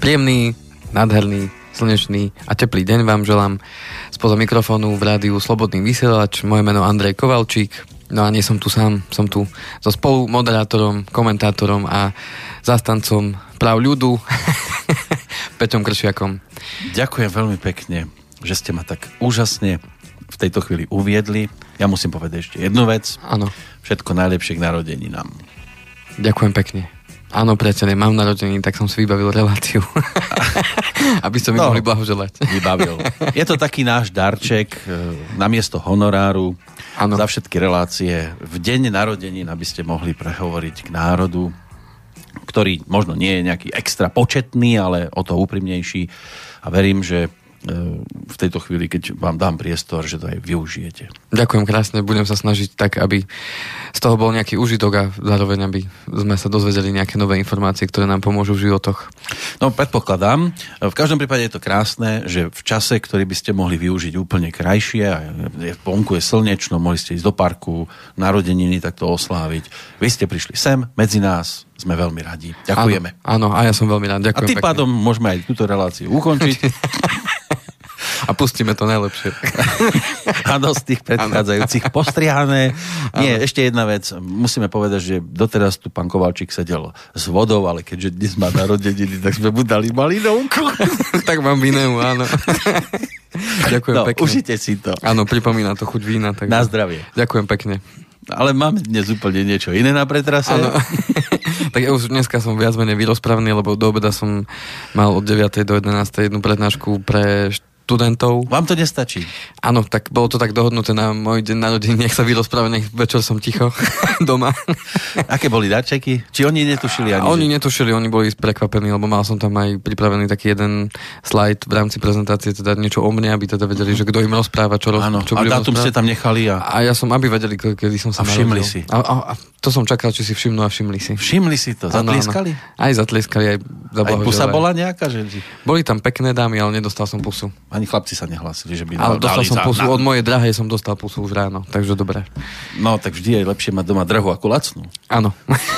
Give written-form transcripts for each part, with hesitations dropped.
Príjemný, nádherný, slnečný a teplý deň vám želám spoza mikrofónu v rádiu Slobodný vysielač. Moje meno Andrej Kovalčík. No a nie som tu sám, som tu so spolumoderátorom, komentátorom a zástancom práv ľudu Peťom Kršiakom. Ďakujem veľmi pekne, že ste ma tak úžasne v tejto chvíli uviedli. Ja musím povedať ešte jednu vec. Áno. Všetko najlepšie k narodeninám. Ďakujem pekne. Áno, priateľe, mám narodeniny, tak som si vybavil reláciu. Aby ste mi mohli blahoželať. Vybavil. Je to taký náš darček namiesto honoráru za všetky relácie. V deň narodenín, aby ste mohli prehovoriť k národu, ktorý možno nie je nejaký extra početný, ale o to úprimnejší. A verím, že v tejto chvíli, keď vám dám priestor, že to aj využijete. Ďakujem krásne, budem sa snažiť tak, aby z toho bol nejaký užitok a zároveň, aby sme sa dozvedeli nejaké nové informácie, ktoré nám pomôžu v životoch. No, predpokladám. V každom prípade je to krásne, že v čase, ktorý by ste mohli využiť úplne krajšie, a vonku je slnečno, mohli ste ísť do parku, narodeniny takto osláviť. Vy ste prišli sem, medzi nás, sme veľmi radi. Ďakujeme. Áno, a ja som veľmi rád. Ďakujem. A tým pádom môžeme aj túto reláciu ukončiť. A pustíme to najlepšie. Áno, z tých predchádzajúcich postrihané. Nie, ešte jedna vec. Musíme povedať, že doteraz tu pán Kovalčík sedel s vodou, ale keďže dnes má narodeniny, tak sme mu dali malinovku. Tak mám vineu, áno. Ďakujem pekne. Užite si to. Áno, pripomína to chuť vína. Takže... Na zdravie. Ďakujem pekne. Ale máme dnes úplne niečo iné na pretrase. Áno. Tak ja už dneska som viac menej vyrozprávny, lebo do obeda som mal od 9. do 11. jednu prednášku pre študentov. Vám to nestačí? Áno, tak bolo to tak dohodnuté na môj deň narodení, nech sa vyrozpráva, nech večer som ticho doma. Aké boli darčeky? Či oni netušili ani? Oni netušili, oni boli prekvapení, lebo mal som tam aj pripravený taký jeden slajd v rámci prezentácie, teda niečo o mne, aby teda vedeli, že kto im rozpráva, čo bude rozprávať. A dátum ste tam nechali a ja som, aby vedeli, kedy som sa narodil. Všimli si. A to som čakal, či si všimnú a všimli si. Všimli si to? Zatlieskali? Aj zatlieskali, aj zablahoželali. Aj pusa bola nejaká? Že... Boli tam pekné dámy, ale nedostal som pusu. Ani chlapci sa nehlásili, že by ale dostal som pusu, od mojej drahej som dostal pusu už ráno, takže dobre. No, tak vždy je lepšie mať doma drahú ako lacnú. Áno.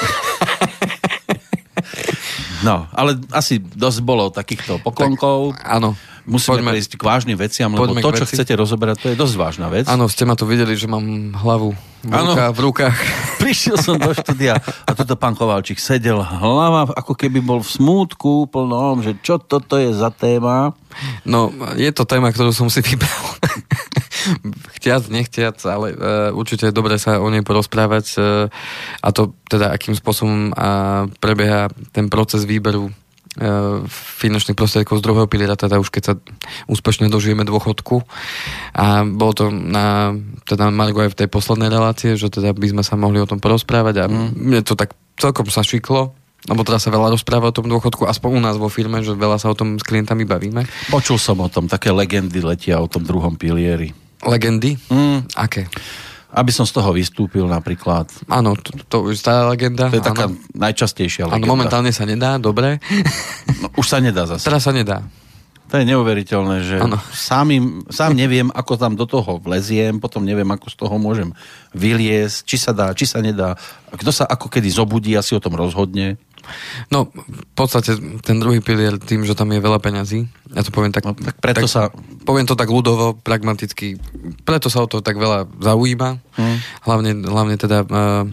No, ale asi dosť bolo takýchto poklonkov. Tak, áno. Musíme prejsť k vážnym veciam, lebo to, čo chcete rozoberať, to je dosť vážna vec. Áno, ste ma tu videli, že mám hlavu v rukách. Prišiel som do štúdia a toto pán Kovalčík sedel, hlava ako keby bol v smútku plnom, že čo toto je za téma? No, je to téma, ktorú som si vybral. Chtiac, nechtiac, ale určite je dobré sa o nej porozprávať a to teda, akým spôsobom prebieha ten proces výberu finančných prostriedkov z druhého piliera, teda už keď sa úspešne dožijeme dôchodku. A bolo to na teda Margo aj v tej poslednej relácie, že teda by sme sa mohli o tom porozprávať a mne to tak celkom sa šiklo, lebo teraz sa veľa rozpráva o tom dôchodku, aspoň u nás vo firme, že veľa sa o tom s klientami bavíme. Počul som o tom, také legendy letia o tom druhom pilieri. Legendy? Aké? Aby som z toho vystúpil napríklad. Áno, to je stará legenda. To je taká najčastejšia legenda. Áno, momentálne sa nedá, dobre. No, už sa nedá zase. Teraz sa nedá. To je neuveriteľné, že sám neviem, ako tam do toho vleziem, potom neviem, ako z toho môžem vyliesť, či sa dá, či sa nedá. Kto sa ako kedy zobudí, asi o tom rozhodne. No, v podstate ten druhý pilier tým, že tam je veľa peňazí, ja to poviem tak, no, tak preto poviem to tak ľudovo, pragmaticky, preto sa o to tak veľa zaujíma, hlavne teda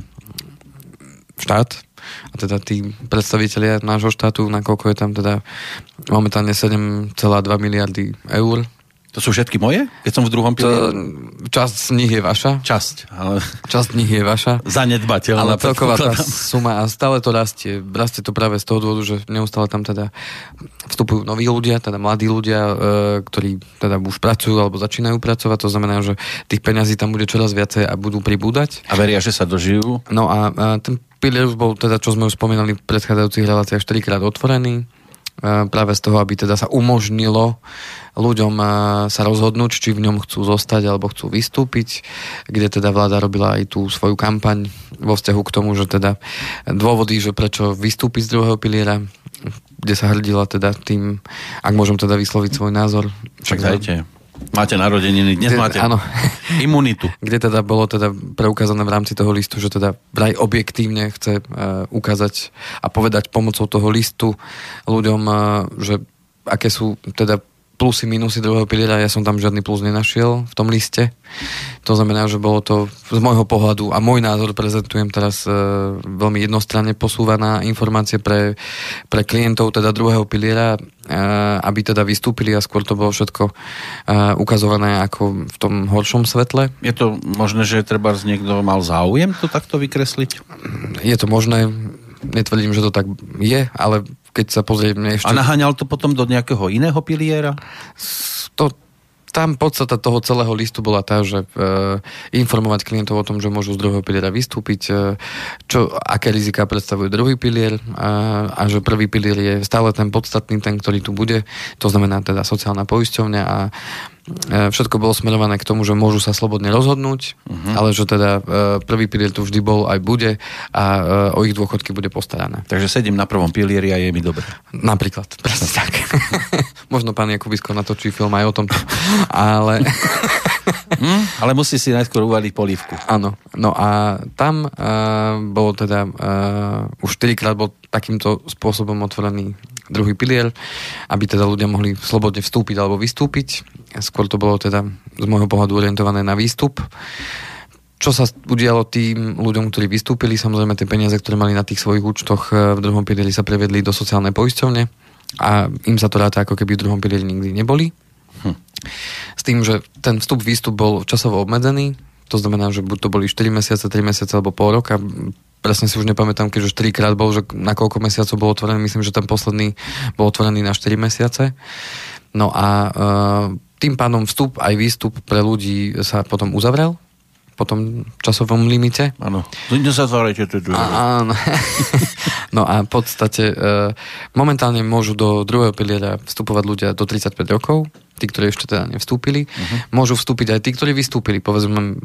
štát a teda tí predstavitelia nášho štátu, nakoľko je tam teda momentálne 7,2 miliardy eur. To sú všetky moje? Keď som v druhom pilieri? Časť z nich je vaša. Časť z nich je vaša. Zanedbateľná. Ale celková tá suma a stále to rastie. Rastie to práve z toho dôvodu, že neustále tam teda vstupujú noví ľudia, teda mladí ľudia, ktorí teda už pracujú alebo začínajú pracovať. To znamená, že tých peňazí tam bude čoraz viacej a budú pribúdať. A veria, že sa dožijú? No a ten pilier už bol teda, čo sme už spomínali v predchádzajúcich reláciách, 4-krát otvorený. Práve z toho, aby teda sa umožnilo ľuďom sa rozhodnúť, či v ňom chcú zostať alebo chcú vystúpiť, kde teda vláda robila aj tú svoju kampaň vo vzťahu k tomu, že teda dôvody, že prečo vystúpiť z druhého piliera, kde sa hrdila teda tým, ak môžem teda vysloviť svoj názor. Však dajte. Máte narodeniny, dnes máte áno. Imunitu. Kde teda bolo teda preukázané v rámci toho listu, že teda vraj objektívne chce ukázať a povedať pomocou toho listu ľuďom, že aké sú teda plusy, minusy druhého piliera. Ja som tam žiadny plus nenašiel v tom liste. To znamená, že bolo to z môjho pohľadu a môj názor prezentujem teraz veľmi jednostranne posúvaná informácie pre klientov teda druhého piliera, aby teda vystúpili a skôr to bolo všetko ukazované ako v tom horšom svetle. Je to možné, že trebárs niekto mal záujem to takto vykresliť? Je to možné. Netvrdím, že to tak je, ale keď sa pozrieme ešte... A naháňal to potom do nejakého iného piliera? Tam podstata toho celého listu bola tá, že informovať klientov o tom, že môžu z druhého piliera vystúpiť, aké riziká predstavuje druhý pilier a že prvý pilier je stále ten podstatný, ten, ktorý tu bude. To znamená teda sociálna poisťovňa a všetko bolo smerované k tomu, že môžu sa slobodne rozhodnúť, ale že teda prvý pilier tu vždy bol aj bude a o ich dôchodky bude postarané. Takže sedím na prvom pilieri a je mi dobre. Napríklad, presne tak. Možno pán Jakubisko natočí film aj o tom, ale... ale musí si najskôr uvaliť polívku. Áno, no a tam bolo teda už 4-krát bol takýmto spôsobom otvorený druhý pilier, aby teda ľudia mohli slobodne vstúpiť alebo vystúpiť. Skôr to bolo teda z môjho pohľadu orientované na výstup. Čo sa udialo tým ľuďom, ktorí vystúpili? Samozrejme tie peniaze, ktoré mali na tých svojich účtoch v druhom pilieri, sa prevedli do sociálnej poisťovne a im sa to ráta, ako keby v druhom pilieri nikdy neboli. S tým, že ten výstup bol časovo obmedzený, to znamená, že buď to boli 4 mesiace, 3 mesiace alebo pol roka. Presne si už nepamätám, keď už 4-krát bol, že na koľko mesiacov bol otvorený. Myslím, že ten posledný bol otvorený na 4 mesiace. No a tým pádom vstup aj výstup pre ľudí sa potom uzavrel po tom časovom limite. Áno. Nezatvárajte to. Áno. No a v podstate momentálne môžu do druhého piliera vstupovať ľudia do 35 rokov, tí, ktorí ešte teda nevstúpili. Môžu vstúpiť aj tí, ktorí vystúpili. Povedzme,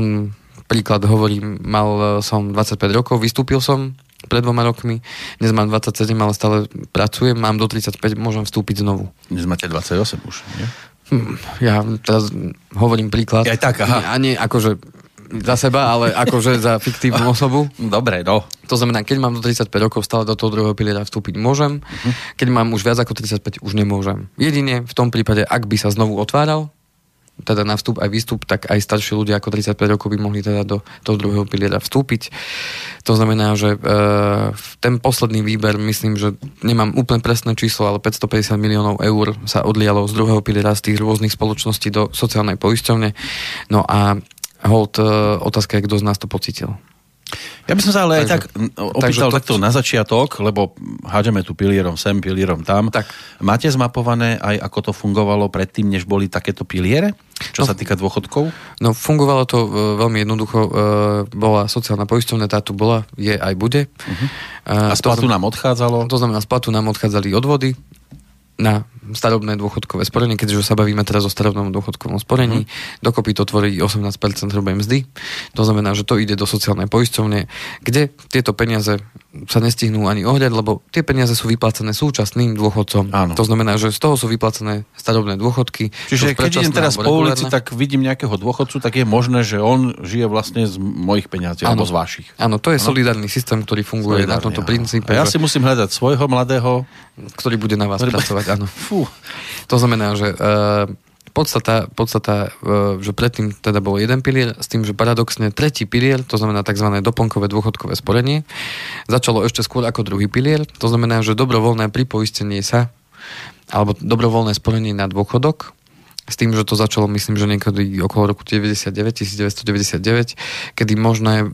mal som 25 rokov, vystúpil som pred 2 rokmi, dnes mám 27, ale stále pracujem, mám do 35, môžem vstúpiť znovu. Dnes máte 28 už, nie? Ja teraz hovorím príklad. Aj tak, aha. A nie akože za seba, ale akože za fiktívnu osobu. Dobre, no. To znamená, keď mám do 35 rokov, stále do toho druhého piliera vstúpiť môžem. Keď mám už viac ako 35, už nemôžem. Jedine v tom prípade, ak by sa znovu otváral, teda na vstup aj výstup, tak aj starší ľudia ako 35 rokov by mohli teda do toho druhého piliera vstúpiť. To znamená, že ten posledný výber, myslím, že nemám úplne presné číslo, ale 550 miliónov eur sa odlialo z druhého piliera z tých rôznych spoločností do sociálnej poisťovne. No a hold, otázka je, kto z nás to pocítil. Ja by som sa ale aj tak opýtal takto na začiatok, lebo hádžeme tu pilierom sem, pilierom tam. Tak. Máte zmapované aj, ako to fungovalo predtým, než boli takéto piliere? Čo sa týka dôchodkov? No, fungovalo to veľmi jednoducho. Bola sociálna poisťovňa, tá tu bola, je aj bude. A z platu nám odchádzalo? To znamená, z platu nám odchádzali odvody na starobné dôchodkové sporenie, keďže sa bavíme teraz o starobnom dôchodkovom sporení. Dokopy to tvorí 18% hrubej mzdy. To znamená, že to ide do sociálnej poisťovne, kde tieto peniaze sa nestihnú ani ohľad, lebo tie peniaze sú vyplácané súčasným dôchodcom. Áno. To znamená, že z toho sú vyplácané starobné dôchodky. Čiže keď idem teraz po ulici, tak vidím nejakého dôchodcu, tak je možné, že on žije vlastne z mojich peňazí alebo z vašich. Áno, to je solidárny systém, ktorý funguje na tomto princípe. A ja si musím hľadať svojho mladého, ktorý bude na vás pracovať. Áno. To znamená, že podstata, že predtým teda bol jeden pilier, s tým, že paradoxne tretí pilier, to znamená tzv. Doplnkové dôchodkové sporenie, začalo ešte skôr ako druhý pilier, to znamená, že dobrovoľné pripoistenie sa, alebo dobrovoľné sporenie na dôchodok, s tým, že to začalo, myslím, že niekedy okolo roku 1999, kedy možné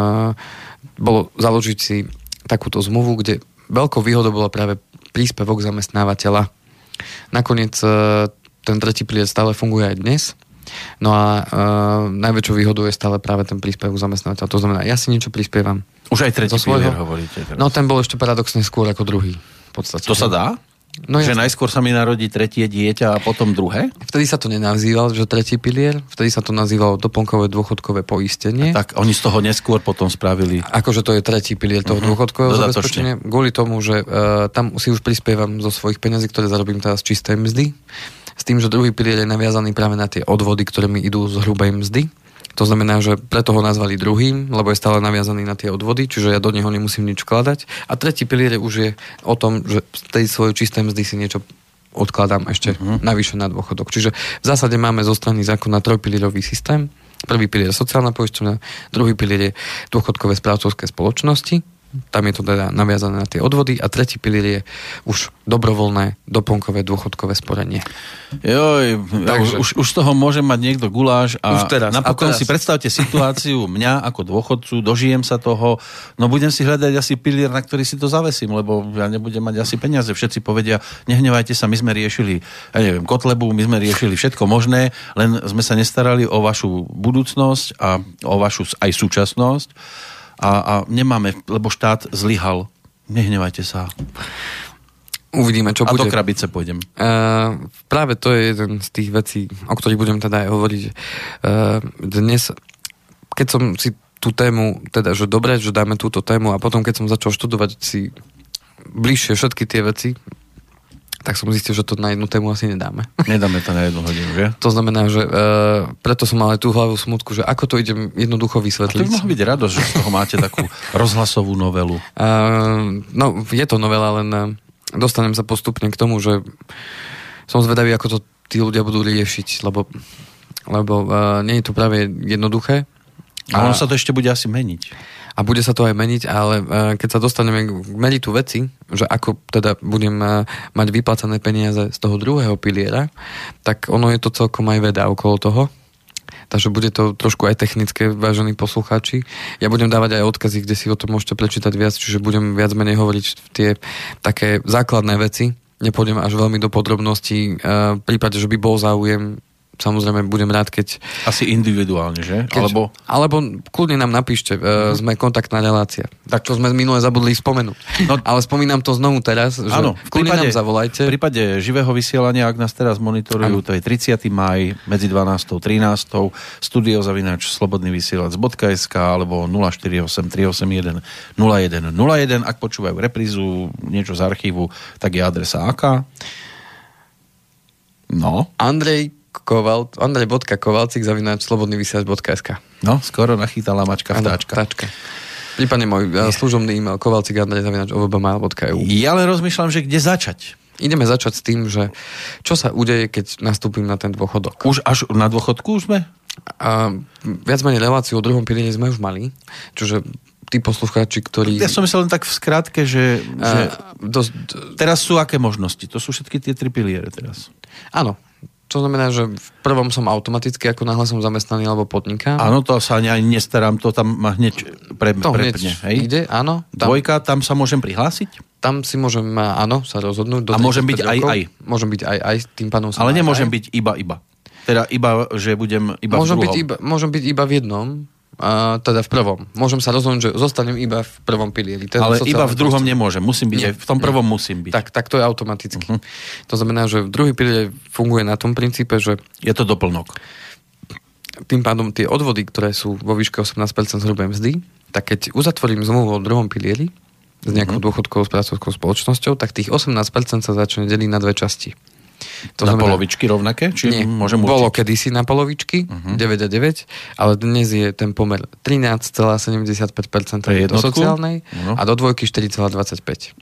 bolo založiť si takúto zmluvu, kde veľkou výhodou bola práve príspevok zamestnávateľa. Nakoniec ten tretí pilier stále funguje aj dnes. No a najväčšou výhodou je stále práve ten príspevok zamestnávateľa. To znamená, ja si niečo prispievam. Už aj tretí pilier hovoríte teraz. No ten bol ešte paradoxne skôr ako druhý. V podstate. To sa dá? No, že najskôr sa mi narodí tretie dieťa a potom druhé? Vtedy sa to nenazýval, že tretí pilier, vtedy sa to nazývalo doplnkové dôchodkové poistenie. A tak oni z toho neskôr potom spravili. Akože to je tretí pilier toho dôchodkového zabezpečenia. Kvôli tomu, že tam si už prispievam zo svojich peňazí, ktoré zarobím teraz z čistej mzdy. s tým, že druhý pilier je naviazaný práve na tie odvody, ktoré mi idú z hrubej mzdy. To znamená, že preto ho nazvali druhým, lebo je stále naviazaný na tie odvody, čiže ja do neho nemusím nič vkladať. A tretí pilier už je o tom, že z tej svojej čistej mzdy si niečo odkladám ešte navyše na dôchodok. Čiže v zásade máme zo strany zákona trojpilierový systém. Prvý pilier je sociálna poisťovňa, druhý pilier je dôchodkové správcovské spoločnosti. Tam je to teda naviazané na tie odvody a tretí pilier je už dobrovoľné doplnkové dôchodkové sporenie. Joj, už z toho môže mať niekto guláš a napokon si predstavte situáciu mňa ako dôchodcu, dožijem sa toho, no budem si hľadať asi pilier, na ktorý si to zavesím, lebo ja nebudem mať asi peniaze. Všetci povedia, nehnevajte sa, my sme riešili, ja neviem, Kotlebu, my sme riešili všetko možné, len sme sa nestarali o vašu budúcnosť a o vašu aj súčasnosť. A nemáme, lebo štát zlyhal. Nehnevajte sa. Uvidíme, čo bude. A do krabice pôjdem. Práve to je jeden z tých vecí, o ktorých budem teda aj hovoriť. Dnes, keď som si tú tému, teda, že dobre, že dáme túto tému a potom, keď som začal študovať si bližšie všetky tie veci, tak som zistil, že to na jednu tému asi nedáme. Nedáme to na jednu hodinu, že? To znamená, že preto som mal aj tú hlavu smutku, že ako to idem jednoducho vysvetliť. A to by mohla byť radosť, že z toho máte takú rozhlasovú novelu. No, je to novela, len dostanem sa postupne k tomu, že som zvedavý, ako to tí ľudia budú riešiť, lebo nie je to práve jednoduché. A ono sa to ešte bude asi meniť. A bude sa to aj meniť, ale keď sa dostaneme k meritu veci, že ako teda budem mať vyplacané peniaze z toho druhého piliera, tak ono je to celkom aj veda okolo toho. Takže bude to trošku aj technické, vážení poslucháči. Ja budem dávať aj odkazy, kde si o tom môžete prečítať viac, čiže budem viac menej hovoriť tie také základné veci. Nepôjdem až veľmi do podrobností. V prípade, že by bol záujem, samozrejme budem rád, keď... Asi individuálne, že? Alebo kľudne nám napíšte, sme kontaktná relácia. Tak čo sme minule zabudli spomenúť. No, ale spomínam to znovu teraz, že áno, kľudne nám zavolajte. V prípade živého vysielania, ak nás teraz monitorujú, to je 30. maj medzi 12. a 13. studio@slobodnyvysielac.sk alebo 048 381 0101. Ak počúvajú reprízu, niečo z archívu, tak je adresa aká? No. Andrej.kovalcik@slobodnyvysielac.sk. No, skoro nachytala mačka vtáčka. Prípadne môj služobný e-mail kovalcik@ovbmail.eu. Ja len rozmýšľam, že kde začať. Ideme začať s tým, že čo sa udeje, keď nastúpim na ten dôchodok. Už až na dôchodku sme? Viac menej reláciu o druhom pilieri sme už mali, čiže tí poslucháči, ktorí... Ja som myslel len tak v skratke, že teraz sú aké možnosti? To sú všetky tie tri piliere teraz. Áno. To znamená, že v prvom som automaticky, ako náhle som zamestnaný alebo podnikám. Áno, to sa ani nestarám, to tam ma hneď prepne. Hej? Ide, áno. Dvojka, tam sa môžem prihlásiť? Tam si môžem, áno, sa rozhodnúť. A môžem byť aj? Môžem byť aj, tým pánom som ale nemôžem byť iba. Teda iba, že budem iba v druhom. Môžem byť iba v jednom. Teda v prvom. Môžem sa rozhodnúť, že zostanem iba v prvom pilieri. Ale iba v druhom nemôžem. Musím byť aj v tom prvom musím byť. Tak to je automaticky. To znamená, že druhý pilier funguje na tom princípe, že je to doplnok. Tým pádom tie odvody, ktoré sú vo výške 18% hrubej mzdy, tak keď uzatvorím zmluvu o druhom pilieri s nejakou dôchodkovou správcovskou spoločnosťou, tak tých 18% sa začne deliť na dve časti. To na znamená, polovičky rovnaké? Či nie, môžem bolo kedysi na polovičky, 9 a 9, ale dnes je ten pomer 13,75% do sociálnej a do dvojky 4,25.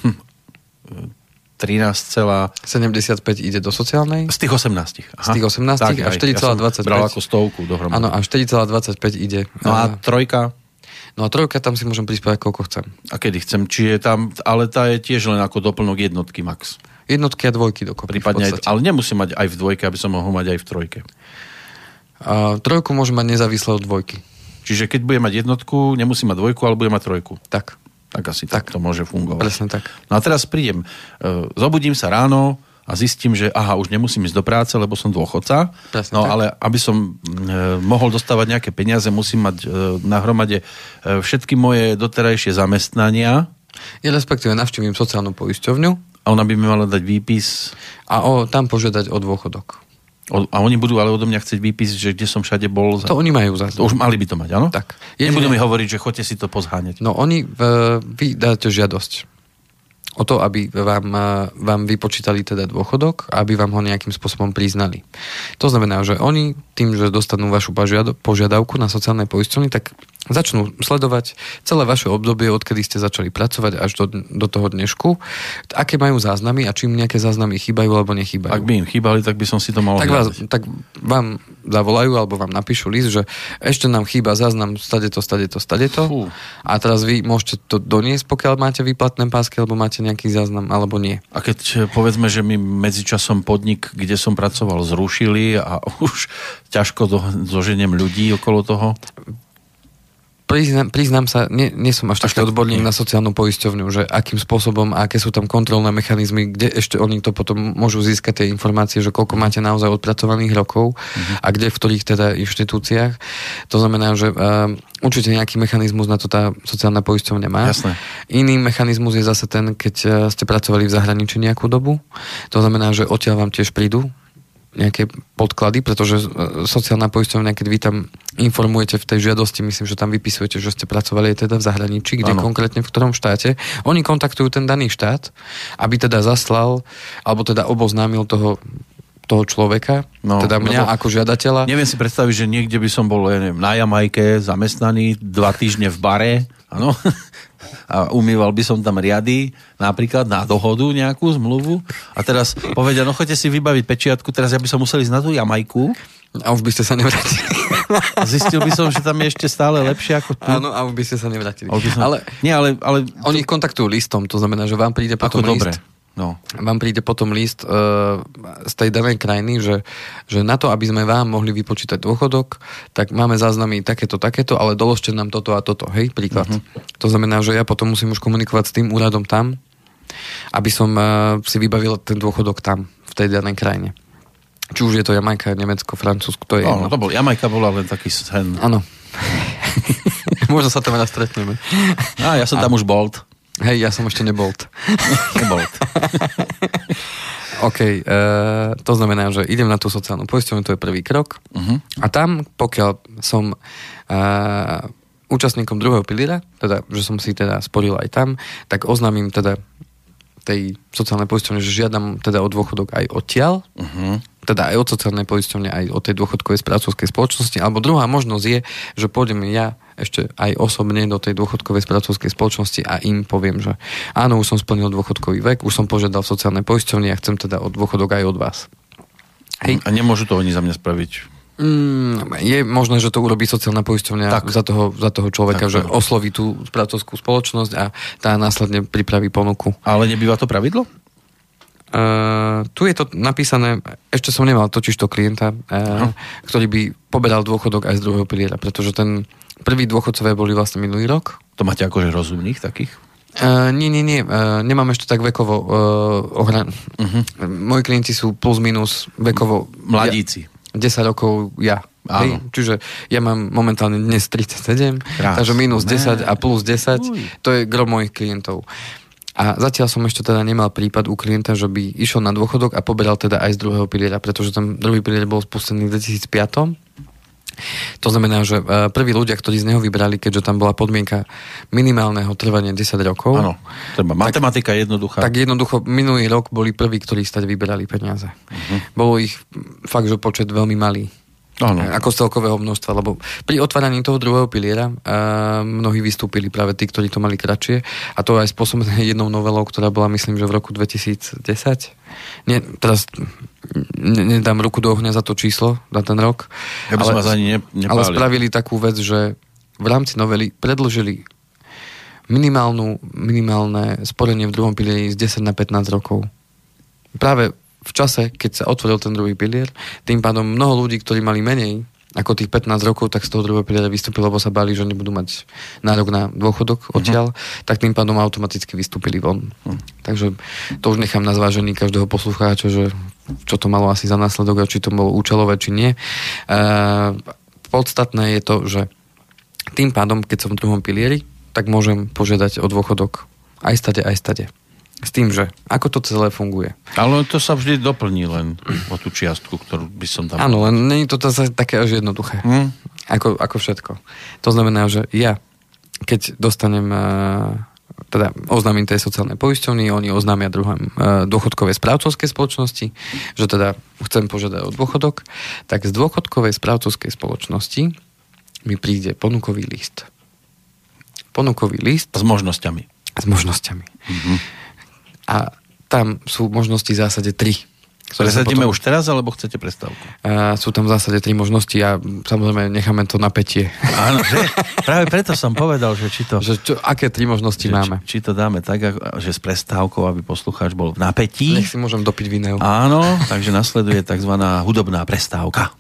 13,75 ide do sociálnej. Z tých 18. Z tých 18 tak, a 4,25. Ja bral ako stovku dohromady. Áno, a 4,25 ide. No a trojka? No a trojka, tam si môžem prispievať, koľko chcem. A kedy chcem? Či je tam, ale tá je tiež len ako doplnok jednotky max. Jednotky a dvojky dokopy. Prípadne aj, ale nemusím mať aj v dvojke, aby som mohol mať aj v trojke. Trojku môžem mať nezávisle od dvojky. Čiže keď budem mať jednotku, nemusím mať dvojku, ale budem mať trojku. Tak. Tak asi tak to môže fungovať. Presne tak. No a teraz prídem, zobudím sa ráno a zistím, že už nemusím ísť do práce, lebo som dôchodca. Presne no tak. ale aby som mohol dostávať nejaké peniaze, musím mať na hromade všetky moje doterajšie zamestnania. Ja respektíve navštívim sociálnu poisťovňu. A ona by mi mala dať výpis. A tam požiadať o dôchodok. A oni budú ale odo mňa chcieť výpis, že kde som všade bol. To oni majú za to. Už mali by to mať, áno? Tak. Nebudú mi hovoriť, že choďte si to pozháňať. No vy dáte žiadosť o to, aby vám vypočítali teda dôchodok a aby vám ho nejakým spôsobom priznali. To znamená, že oni tým, že dostanú vašu požiadavku na sociálne poisťovne, tak začnú sledovať celé vaše obdobie, odkedy ste začali pracovať až do toho dnešku, aké majú záznamy a či im nejaké záznamy chýbajú alebo nechýbajú. Ak by im chýbali, tak by som si to mal tak vám zavolajú alebo vám napíšu list, že ešte nám chýba záznam stadeto. A teraz vy môžete to doniesť, pokiaľ máte výplatné pásky alebo máte nejaký záznam, alebo nie. A keď povedzme, že mi medzičasom podnik, kde som pracoval, zrušili a už ťažko zoženiem ľudí okolo toho? Priznám sa, nie som až taký odborník na sociálnu poisťovňu, že akým spôsobom a aké sú tam kontrolné mechanizmy, kde ešte oni to potom môžu získať tie informácie, že koľko máte naozaj odpracovaných rokov a kde, v ktorých teda inštitúciách. To znamená, že určite nejaký mechanizmus na to tá sociálna poisťovňa má. Jasné. Iný mechanizmus je zase ten, keď ste pracovali v zahraničí nejakú dobu. To znamená, že odtiaľ vám tiež prídu nejaké podklady, pretože sociálna poisťovňa, keď vy tam informujete v tej žiadosti, myslím, že tam vypisujete, že ste pracovali teda v zahraničí, kde konkrétne v ktorom štáte, oni kontaktujú ten daný štát, aby teda zaslal, alebo teda oboznámil toho človeka, teda mňa ako žiadateľa. Neviem si predstaviť, že niekde by som bol na Jamajke zamestnaný 2 týždne v bare, áno, a umýval by som tam riady, napríklad na dohodu nejakú zmluvu a teraz povedia, no choďte si vybaviť pečiatku, teraz ja by som musel ísť na tú Jamajku. A už by ste sa nevrátili. Zistil by som, že tam je ešte stále lepšie ako tu. Áno, a už by ste sa nevrátili. Ale oni ich kontaktujú listom, to znamená, že vám príde potom list. Dobre. No. Vám príde potom list z tej danej krajiny, že na to, aby sme vám mohli vypočítať dôchodok, tak máme záznamy takéto, ale doložte nám toto a toto. Hej, príklad. To znamená, že ja potom musím už komunikovať s tým úradom tam, aby som si vybavil ten dôchodok tam, v tej danej krajine. Či už je to Jamajka, Nemecko, Francúzsko, to je jedno. No to bol, Jamajka bola len taký sen. Áno. Možno sa tam raz stretneme. Ja som tam už bolt. Hej, ja som ešte nebolt. OK, to znamená, že idem na tú sociálnu poisťovňu, to je prvý krok. A tam, pokiaľ som účastníkom druhého piliera, teda, že som si teda sporil aj tam, tak oznámim teda tej sociálnej poisťovne, že žiadam teda o dôchodok aj odtiaľ, teda aj od sociálnej poisťovne, aj od tej dôchodkovej správcovskej spoločnosti, alebo druhá možnosť je, že pôjdem ja ešte aj osobne do tej dôchodkovej správcovskej spoločnosti a im poviem, že áno, už som splnil dôchodkový vek, už som požiadal sociálne poisťovne a chcem teda od dôchodok aj od vás. Hej. A nemôžu to oni za mňa spraviť? Je možné, že to urobí sociálna poisťovňa za toho človeka, že osloví tú správcovskú spoločnosť a tá následne pripraví ponuku. Ale nebýva to pravidlo? Tu je to napísané, ešte som nemal totižto klienta, ktorý by poberal dôchodok aj z druhého piliera, pretože ten prvý dôchodcovia boli vlastne minulý rok. To máte akože rozumných takých? Nie. Nemám ešte tak vekovo Moji klienti sú plus minus vekovo mladíci. 10 rokov ja. Hej? Čiže ja mám momentálne dnes 37, takže minus 10 a plus 10, to je gro mojich klientov. A zatiaľ som ešte teda nemal prípad u klienta, že by išiel na dôchodok a poberal teda aj z druhého piliera, pretože ten druhý pilier bol spustený v 2005. To znamená, že prví ľudia, ktorí z neho vybrali, keďže tam bola podmienka minimálneho trvania 10 rokov. Áno, matematika je jednoduchá. Tak jednoducho, minulý rok boli prví, ktorí stať vyberali peniaze. Bolo ich fakt, že počet veľmi malý. Ako z celkového množstva, lebo pri otváraní toho druhého piliera mnohí vystúpili, práve tí, ktorí to mali kratšie, a to aj spôsobené jednou novelou, ktorá bola, myslím, že v roku 2010. Teraz nedám ruku do ohňa za to číslo, za ten rok. Ja by som vás ani nepálil. Ale spravili takú vec, že v rámci novely predĺžili minimálne sporenie v druhom pilieri z 10 na 15 rokov. Práve v čase, keď sa otvoril ten druhý pilier, tým pádom mnoho ľudí, ktorí mali menej ako tých 15 rokov, tak z toho druhého piliera vystúpili, lebo sa báli, že nebudú mať nárok na dôchodok odtiaľ, tak tým pádom automaticky vystúpili von. Takže to už nechám na zvážení každého poslucháča, že čo to malo asi za následok, či to bolo účelové, či nie. Podstatné je to, že tým pádom, keď som v druhom pilieri, tak môžem požiadať o dôchodok aj stade. S tým, že ako to celé funguje. Ale to sa vždy doplní len o tú čiastku, ktorú by som tam... Áno, len nie je to také až jednoduché. Ako všetko. To znamená, že ja, keď dostanem teda oznámim tej sociálnej poisťovny, oni oznámia druhým dôchodkovej správcovskej spoločnosti, že teda chcem požiadať o dôchodok, tak z dôchodkovej správcovskej spoločnosti mi príde ponukový list. Ponukový list. S možnosťami. S možnosťami. A tam sú možnosti v zásade 3. Presadíme už teraz, alebo chcete prestávku? Sú tam v zásade 3 možnosti a samozrejme necháme to napätie. Áno, že? Práve preto som povedal, že či to... Aké 3 možnosti máme? Či to dáme tak, že s prestávkou, aby poslucháč bol v napätí. Nech si môžem dopiť vineu. Áno, takže nasleduje takzvaná hudobná prestávka.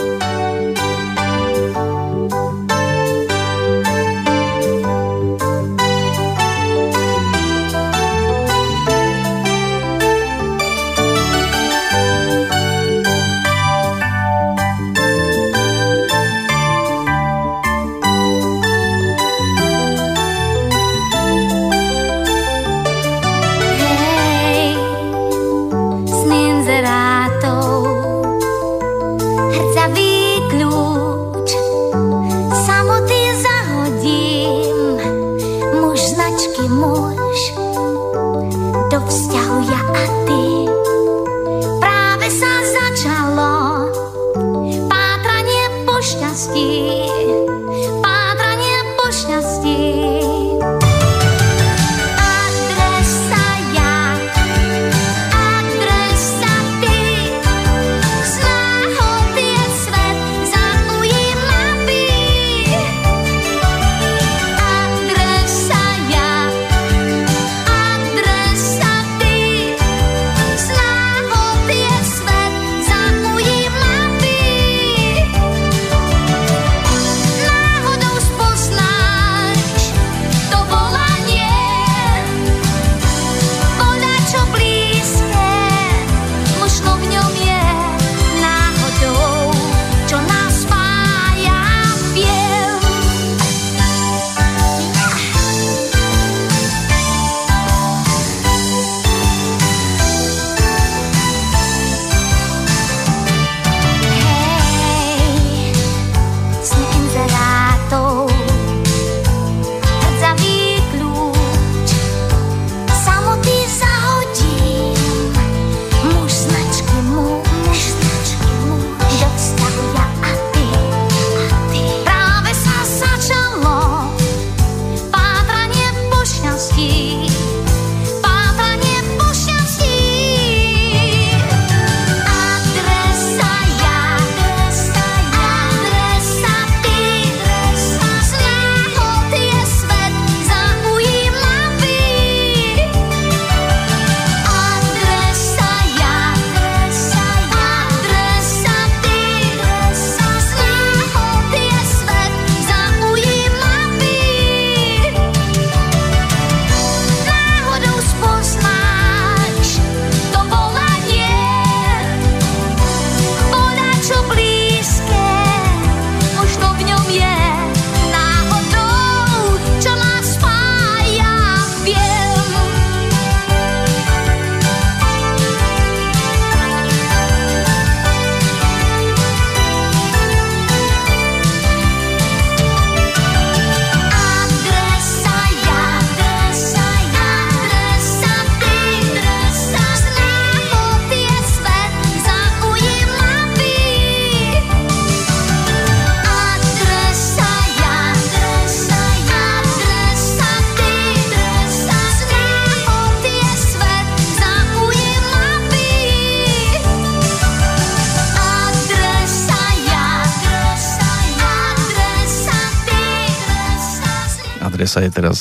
Adresa je teraz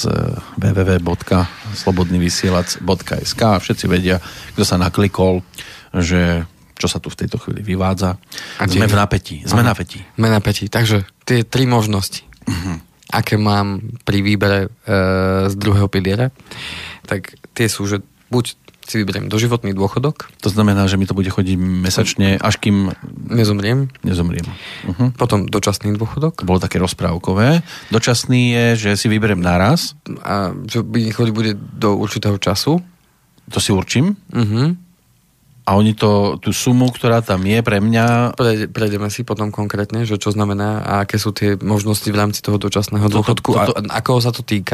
www.slobodnyvysielac.sk a všetci vedia, kto sa naklikol, že čo sa tu v tejto chvíli vyvádza. Sme v napätí. Sme na päti. Takže tie 3 možnosti, aké mám pri výbere z druhého piliera, tak tie sú, že buď si vyberiem doživotný dôchodok. To znamená, že mi to bude chodiť mesačne, až kým... Nezomriem. Potom dočasný dôchodok. To bolo také rozprávkové. Dočasný je, že si vyberiem naraz. A že chodiť bude do určitého času. To si určím. A oni tú sumu, ktorá tam je pre mňa... Prejdeme si potom konkrétne, že čo znamená a aké sú tie možnosti v rámci toho dočasného dôchodku a koho sa to týka.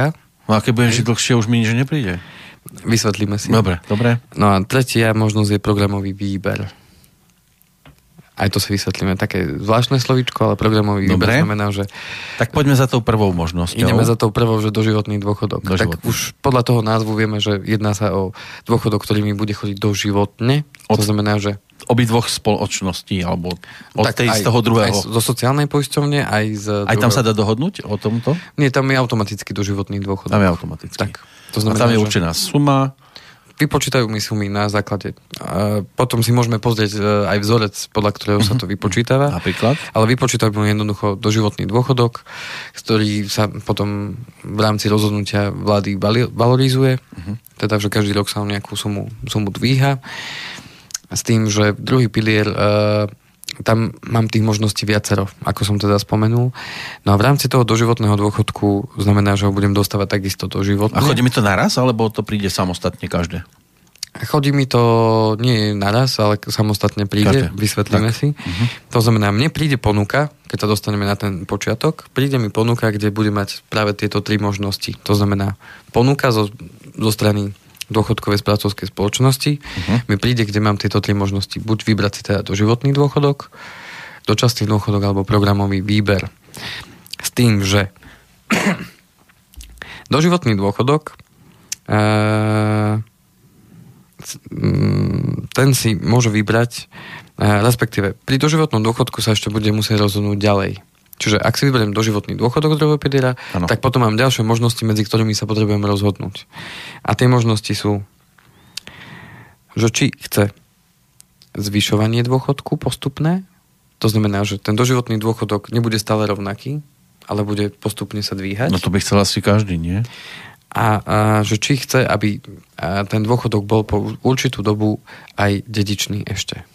No a keď budem žiť dlhšie, už mi nič nepríde. Vysvetlíme si. Dobre. No a tretia možnosť je programový výber. Aj to si vysvetlíme. Také zvláštne slovíčko, ale programový výber znamená, že... Tak poďme za tou prvou možnosťou. Ideme za tou prvou, že doživotný dôchodok. Tak už podľa toho názvu vieme, že jedná sa o dôchodok, ktorý mi bude chodiť doživotne. To znamená, že... Obidvoch spoločností, alebo od tej z toho druhého. Aj zo sociálnej poisťovne, aj z... Aj tam sa dá dohodnúť o tomto? Nie, tam je automaticky doživotný dôchodok. Tam je automaticky. Tak, to znamená, a tam je určená suma. Vypočítajú mi sumy na základe. Potom si môžeme pozrieť aj vzorec, podľa ktorého sa to vypočítava. Napríklad? Ale vypočítajú mi jednoducho doživotný dôchodok, ktorý sa potom v rámci rozhodnutia vlády valorizuje. Teda, že každý rok sa o nejakú sumu dvíha. S tým, že druhý pilier, tam mám tých možností viacero, ako som teda spomenul. No a v rámci toho doživotného dôchodku znamená, že ho budem dostávať takisto doživotne. A chodí mi to naraz, alebo to príde samostatne každé? Chodí mi to nie naraz, ale samostatne príde, vysvetlíme si. To znamená, mne príde ponuka, keď sa dostaneme na ten počiatok, príde mi ponuka, kde bude mať práve tieto tri možnosti. To znamená, ponuka zo strany dôchodkovej správcovskej spoločnosti mi príde, kde mám tieto tri možnosti. Buď vybrať si teda doživotný dôchodok, dočasný dôchodok alebo programový výber. S tým, že doživotný dôchodok ten si môže vybrať, respektíve pri doživotnom dôchodku sa ešte bude musieť rozhodnúť ďalej. Čiže ak si vyberiem doživotný dôchodok z druhého piliera, tak potom mám ďalšie možnosti, medzi ktorými sa potrebujem rozhodnúť. A tie možnosti sú, že či chce zvyšovanie dôchodku postupné, to znamená, že ten doživotný dôchodok nebude stále rovnaký, ale bude postupne sa dvíhať. No to by chcel asi každý, nie? A že či chce, aby ten dôchodok bol po určitú dobu aj dedičný ešte.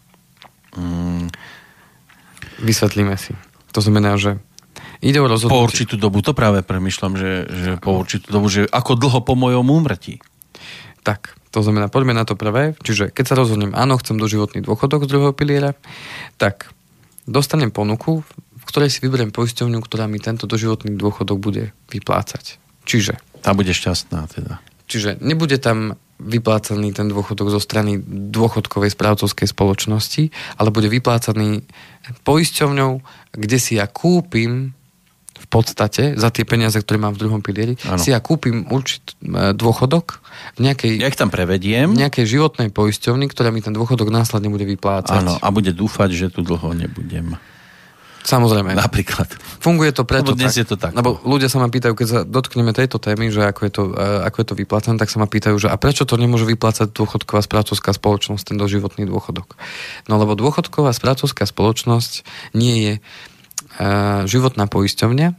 Vysvetlíme si. To znamená, že ide o rozhodnutie. Po určitú dobu, to práve premýšľam, že po určitú dobu, že ako dlho po mojom úmrtí. Tak, to znamená, poďme na to prvé. Čiže keď sa rozhodnem, áno, chcem doživotný dôchodok z druhého piliera, tak dostanem ponuku, v ktorej si vyberiem poisťovňu, ktorá mi tento doživotný dôchodok bude vyplácať. Čiže... Tá bude šťastná teda. Čiže nebude tam vyplácaný ten dôchodok zo strany dôchodkovej správcovskej spoločnosti, ale bude vyplácaný poisťovňou, kde si ja kúpim v podstate za tie peniaze, ktoré mám v druhom pilieri, si ja kúpim určitý dôchodok v nejakej... Ja ich tam prevediem. V nejakej životnej poisťovni, ktorá mi ten dôchodok následne bude vyplácať. Áno, a bude dúfať, že tu dlho nebudem. Samozrejme. Napríklad. Funguje to preto dnes je to tak. Lebo ľudia sa ma pýtajú, keď sa dotkneme tejto témy, že ako je to vyplácané, tak sa ma pýtajú, že a prečo to nemôže vyplácať dôchodková správcovská spoločnosť, ten doživotný dôchodok? No lebo dôchodková správcovská spoločnosť nie je životná poisťovňa.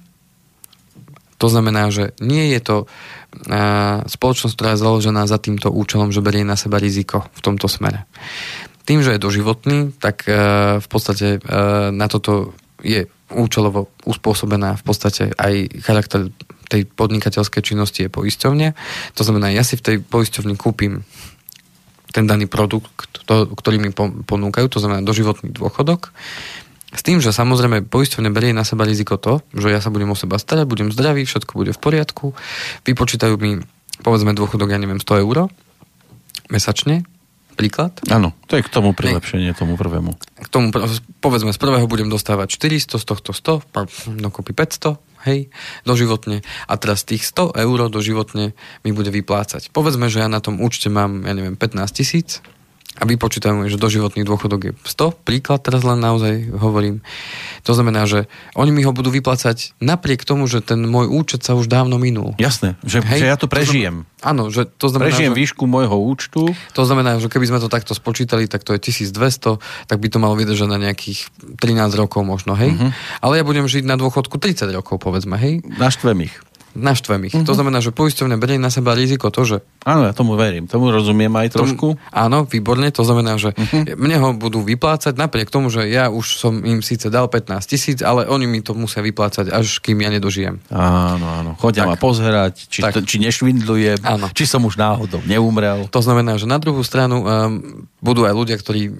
To znamená, že nie je to spoločnosť, ktorá je založená za týmto účelom, že berie na seba riziko v tomto smere. Tým, že je doživotný, tak v podstate na toto je účelovo uspôsobená v podstate aj charakter tej podnikateľskej činnosti je poisťovne. To znamená, ja si v tej poisťovni kúpim ten daný produkt, ktorý mi ponúkajú, to znamená doživotný dôchodok. S tým, že samozrejme poisťovne berie na seba riziko to, že ja sa budem o seba starať, budem zdravý, všetko bude v poriadku, vypočítajú mi, povedzme, dôchodok, ja neviem, 100 € mesačne, príklad. Áno, to je k tomu prilepšenie, tomu prvému. K tomu, povedzme, z prvého budem dostávať 400, z tohto 100, dokopy 500, hej, doživotne. A teraz tých 100 € doživotne mi bude vyplácať. Povedzme, že ja na tom účte mám, ja neviem, 15 000 a vypočítajú, že doživotný dôchodok je 100, príklad, teraz len naozaj hovorím. To znamená, že oni mi ho budú vyplácať napriek tomu, že ten môj účet sa už dávno minul. Jasné, že ja to prežijem. Áno, že to znamená, prežijem výšku môjho účtu. To znamená, že keby sme to takto spočítali, tak to je 1200, tak by to malo vydržať na nejakých 13 rokov možno, hej? Ale ja budem žiť na dôchodku 30 rokov, povedzme, hej? Naštvem ich. To znamená, že poisťovne berie na seba riziko to, že... Áno, ja tomu verím. Tomu rozumiem aj trošku. Áno, výborne. To znamená, že mne ho budú vyplácať napriek tomu, že ja už som im síce dal 15 000, ale oni mi to musia vyplácať, až kým ja nedožijem. Áno. Chodia ma pozerať, či nešvindlujem, či som už náhodou neumrel. To znamená, že na druhú stranu budú aj ľudia, ktorí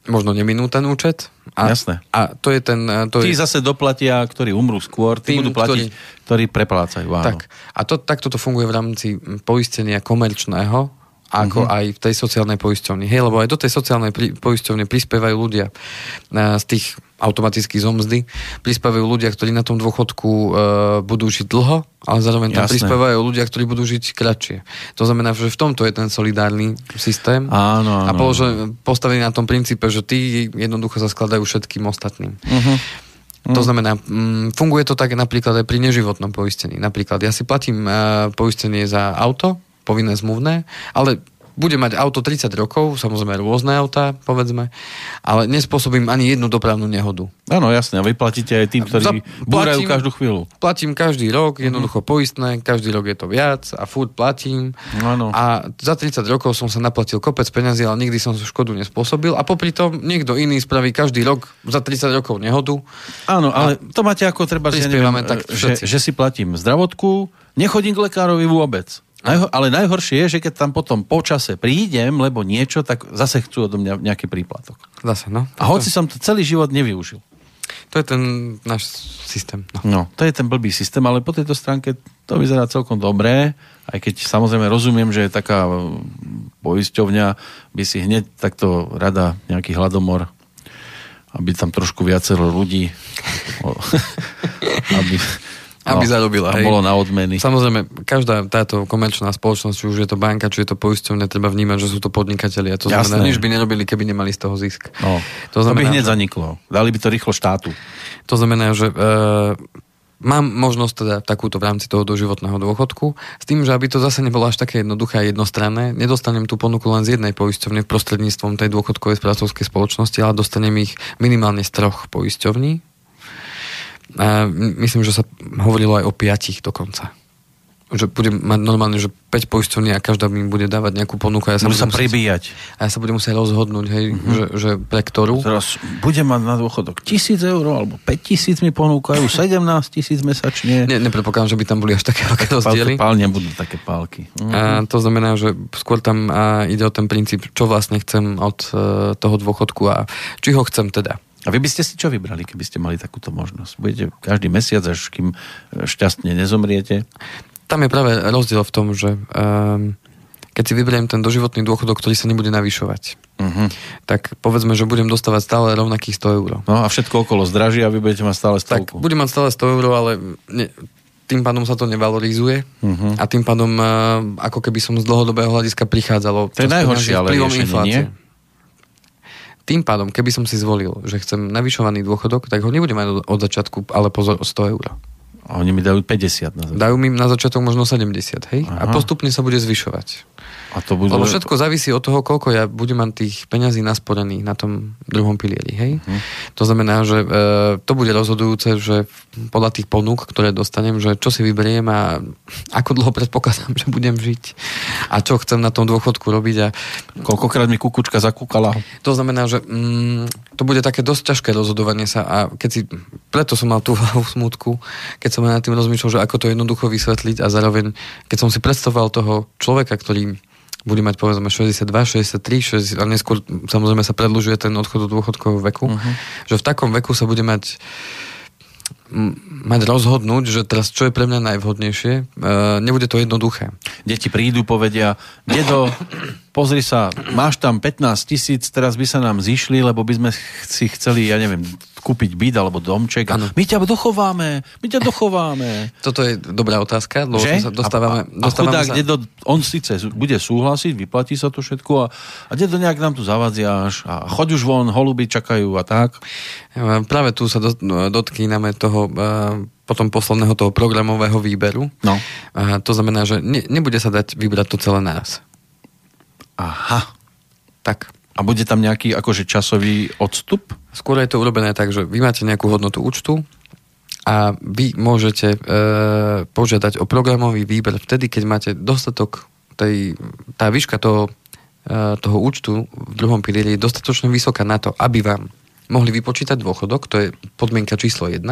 možno neminú ten účet. Jasné. A to je ten... Tí zase doplatia, ktorí umrú skôr, tí budú platiť, ktorí preplácajú. Áno. Tak. A takto to funguje v rámci poistenia komerčného, ako aj v tej sociálnej poisťovni. Hej, lebo aj do tej sociálnej poisťovne prispievajú ľudia z tých automatických zomzdy. Prispievajú ľudia, ktorí na tom dôchodku budú žiť dlho, ale zároveň tam prispievajú ľudia, ktorí budú žiť kratšie. To znamená, že v tomto je ten solidárny systém. Áno. A postavený na tom princípe, že tí jednoducho sa skladajú všetkým ostatným. To znamená, funguje to tak napríklad aj pri neživotnom poistení. Napríklad ja si platím poistenie za auto, povinné zmluvné, ale budem mať auto 30 rokov, samozrejme rôzne autá, povedzme, ale nespôsobím ani jednu dopravnú nehodu. Áno, jasne, a vy platíte aj tým, ktorí búrajú každú chvíľu. Platím každý rok, jednoducho poistné, každý rok je to viac a furt platím. Áno. A za 30 rokov som sa naplatil kopec peňazí, ale nikdy som škodu nespôsobil a popri tom niekto iný spraví každý rok za 30 rokov nehodu. Áno, ale to máte ako treba, že si platím zdravotku, nechodím k lekárovi vôbec. Ale najhoršie je, že keď tam potom po čase prídem, lebo niečo, tak zase chcú odo mňa nejaký príplatok. Zase, no. A hoci som to celý život nevyužil. To je ten náš systém. No, to je ten blbý systém, ale po tejto stránke to vyzerá celkom dobré, aj keď samozrejme rozumiem, že taká poisťovňa by si hneď takto rada nejaký hladomor, aby tam trošku viacero ľudí aby zarobila. A bolo na odmeny. Samozrejme, každá táto komerčná spoločnosť, či už je to banka, či je to poisťovňa, treba vnímať, že sú to podnikatelia. To znamená, nič by nerobili, keby nemali z toho zisk. No. To by hneď zaniklo. Dali by to rýchlo štátu. To znamená, že mám možnosť teda takúto v rámci toho doživotného dôchodku, s tým, že aby to zase nebolo až také jednoduché a jednostranné, nedostanem tú ponuku len z jednej poisťovne prostredníctvom tej dôchodkovej správcovskej spoločnosti, ale dostanem ich minimálne z 3 poisťovní. A myslím, že sa hovorilo aj o 5 dokonca. Že budem mať normálne, že 5 poisťovní a každá mi bude dávať nejakú ponuku. Budú sa pribíjať. A ja sa budem musieť rozhodnúť, hej, že pre ktorú. Teraz budem mať na dôchodok 1,000 eur, alebo 5,000 mi ponúkajú, 17,000 mesačne. Nepredpokladám, že by tam boli až také veľké rozdiely. Pálne budú také pálky. A to znamená, že skôr tam ide o ten princíp, čo vlastne chcem od toho dôchodku a či ho chcem teda. A vy by ste si čo vybrali, keby ste mali takúto možnosť? Budete každý mesiac, až kým šťastne nezomriete? Tam je práve rozdiel v tom, že keď si vyberiem ten doživotný dôchodok, ktorý sa nebude navyšovať, tak povedzme, že budem dostávať stále rovnakých 100 eur. No a všetko okolo zdraží a vy budete mať stále 100. Tak budem mať stále 100 eur, ale tým pádom sa to nevalorizuje a tým pádom ako keby som z dlhodobého hľadiska prichádzalo. To je najhoršie, ale riešenie, nie? Tým pádom, keby som si zvolil, že chcem navyšovaný dôchodok, tak ho nebudem mať od začiatku, ale pozor, o 100 eur. A oni mi dajú 50 na začiatok. Dajú mi na začiatok možno 70, hej? Aha. A postupne sa bude zvyšovať. A to budú... Lebo všetko závisí od toho, koľko ja budem mať tých peňazí nasporených na tom druhom pilieri, hej? To znamená, že to bude rozhodujúce, že podľa tých ponúk, ktoré dostanem, že čo si vyberiem a ako dlho predpokladám, že budem žiť a čo chcem na tom dôchodku robiť a koľkokrát mi kukučka zakúkala. To znamená, že to bude také dosť ťažké rozhodovanie sa a preto som mal tú hlavu smútku, keď som nad tým rozmýšľal, že ako to jednoducho vysvetliť a zároveň, keď som si predstavoval toho človeka, ktorý bude mať povedzme 62, 63, 60, a neskôr samozrejme sa predĺžuje ten odchod do dôchodkového veku, že v takom veku sa bude mať rozhodnúť, že teraz čo je pre mňa najvhodnejšie. Nebude to jednoduché. Deti prídu, povedia, dedo, pozri sa, máš tam 15 000, teraz by sa nám zišli, lebo by sme si chceli, ja neviem, kúpiť byt alebo domček. A my ťa dochováme. Toto je dobrá otázka, lebo sa dostávame chudák dedo, on síce bude súhlasiť, vyplatí sa to všetko a dedo nejak nám tu zavadziaš a choď už von, holuby čakajú a tak. Práve tu sa dotkíname toho potom posledného toho programového výberu. No. To znamená, že nebude sa dať vybrať to celé naraz. Aha. Tak. A bude tam nejaký akože časový odstup? Skôr je to urobené tak, že vy máte nejakú hodnotu účtu a vy môžete požiadať o programový výber vtedy, keď máte dostatok tá výška toho účtu v druhom pilieri je dostatočne vysoká na to, aby vám mohli vypočítať dôchodok, to je podmienka číslo 1.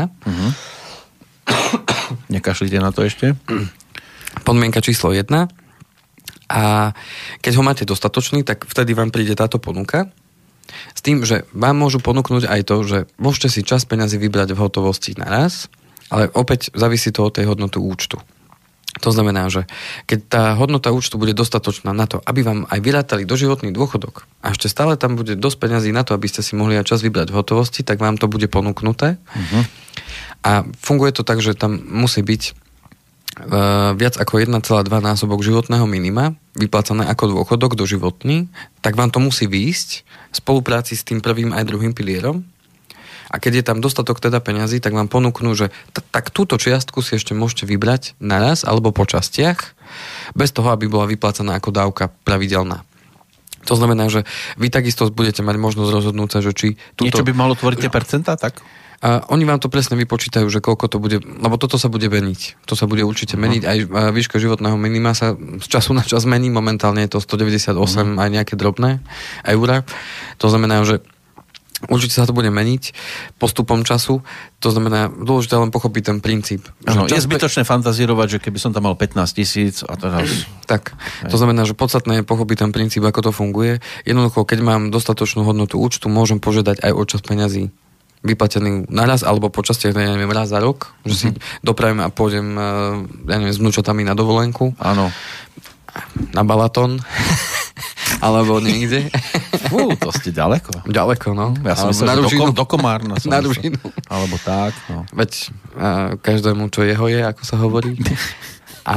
Nekašlite na to ešte? Podmienka číslo 1. A keď ho máte dostatočný, tak vtedy vám príde táto ponuka S tým, že vám môžu ponúknuť aj to, že môžete si časť peňazí vybrať v hotovosti naraz, ale opäť závisí to od tej hodnoty účtu. To znamená, že keď tá hodnota účtu bude dostatočná na to, aby vám aj vyrátali doživotný dôchodok a ešte stále tam bude dosť peňazí na to, aby ste si mohli aj čas vybrať v hotovosti, tak vám to bude ponúknuté. A funguje to tak, že tam musí byť viac ako 1,2 násobok životného minima vyplácané ako dôchodok doživotný, tak vám to musí výjsť v spolupráci s tým prvým aj druhým pilierom. A keď je tam dostatok teda peňazí, tak vám ponúknú, že tak túto čiastku si ešte môžete vybrať naraz alebo po častiach, bez toho, aby bola vyplácaná ako dávka pravidelná. To znamená, že vy takisto budete mať možnosť rozhodnúť sa, že či... Niečo by malo tvoriť tie percentá, tak? A oni vám to presne vypočítajú, že koľko to bude, lebo toto sa bude meniť. To sa bude určite meniť. Aj výška životného minima sa z času na čas mení. Momentálne je to 198 aj nejaké drobné eurá. To znamená, že určite sa to bude meniť postupom času. To znamená, dôležité len pochopiť ten princíp. Ano, je zbytočné fantazírovať, že keby som tam mal 15 000 a teraz... Tak, to znamená, že podstatné je pochopiť ten princíp, ako to funguje. Jednoducho, keď mám dostatočnú hodnotu účtu, môžem požiadať aj o časť peňazí vyplatený naraz, alebo po častiach, ja neviem, raz za rok, že si dopravím a pôjdem, ja neviem, s vnúčatami na dovolenku. Áno. Na Balaton. Alebo niekde. To ste ďaleko. Ďaleko, no. Ja som myslel, že do Komárna. Na Ružinu. Alebo tak, no. Veď každému, čo jeho je, ako sa hovorí. A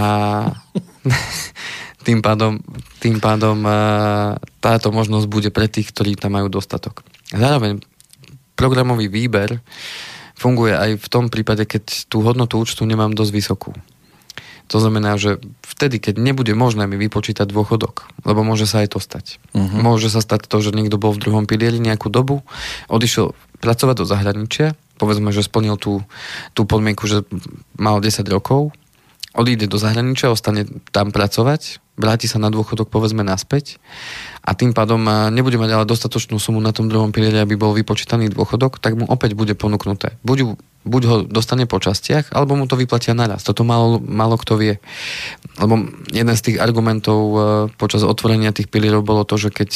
tým pádom táto možnosť bude pre tých, ktorí tam majú dostatok. Zároveň programový výber funguje aj v tom prípade, keď tú hodnotu účtu nemám dosť vysokú. To znamená, že vtedy, keď nebude možné mi vypočítať dôchodok, lebo môže sa aj to stať. Môže sa stať to, že niekto bol v druhom pilieri nejakú dobu, odišiel pracovať do zahraničia, povedzme, že splnil tú podmienku, že mal 10 rokov, odíde do zahraničia, ostane tam pracovať, vráti sa na dôchodok, povedzme, naspäť a tým pádom nebude mať ale dostatočnú sumu na tom druhom pilieri, aby bol vypočítaný dôchodok, tak mu opäť bude ponúknuté. Buď ho dostane po častiach, alebo mu to vyplatia naraz. Toto málo kto vie. Lebo jeden z tých argumentov počas otvorenia tých pilierov bolo to, že keď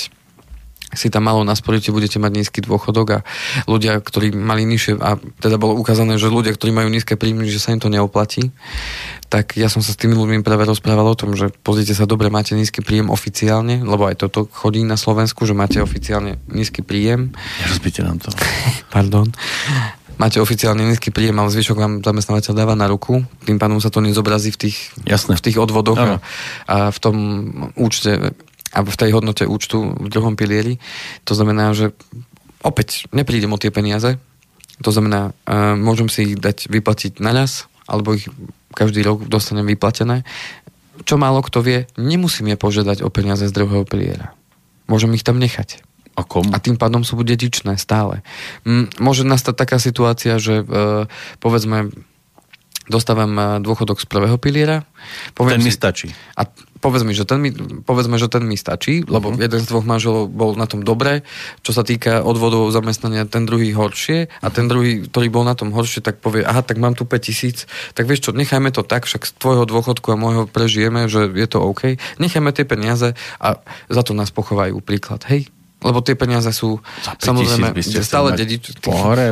si tam malo nasporiť, budete mať nízky dôchodok a ľudia, ktorí mali nižšie, a teda bolo ukázané, že ľudia, ktorí majú nízke príjmy, že sa im to neoplatí, tak ja som sa s tými ľuďmi práve rozprával o tom, že pozrite sa, dobre, máte nízky príjem oficiálne, lebo aj toto chodí na Slovensku, že máte oficiálne nízky príjem. Nerozbite nám to. Pardon. Máte oficiálne nízky príjem, ale zvyšok vám zamestnávateľ dáva na ruku, tým pádom sa to nezobrazí v tých odvodoch a v tom účte a v tej hodnote účtu v druhom pilieri. To znamená, že opäť neprídem o tie peniaze. To znamená, môžem si ich dať vyplatiť naraz, alebo ich každý rok dostanem vyplatené. Čo málo kto vie, nemusím je požiadať o peniaze z druhého piliera. Môžem ich tam nechať. A tým pádom sú dedičné stále. Môže nastať taká situácia, že povedzme dostávam dôchodok z prvého piliera. Ten mi stačí. A povedzme, že ten mi stačí, lebo jeden z dvoch manželov bol na tom dobre, čo sa týka odvodov zamestnania, ten druhý horšie a ten druhý, ktorý bol na tom horšie, tak povie, aha, tak mám tu 5 000, tak vieš čo, nechajme to tak, však z tvojho dôchodku a môjho prežijeme, že je to OK. Nechajme tie peniaze a za to nás pochovajú, príklad, hej? Lebo tie peniaze sú samozrejme stále dedič. Pohreb.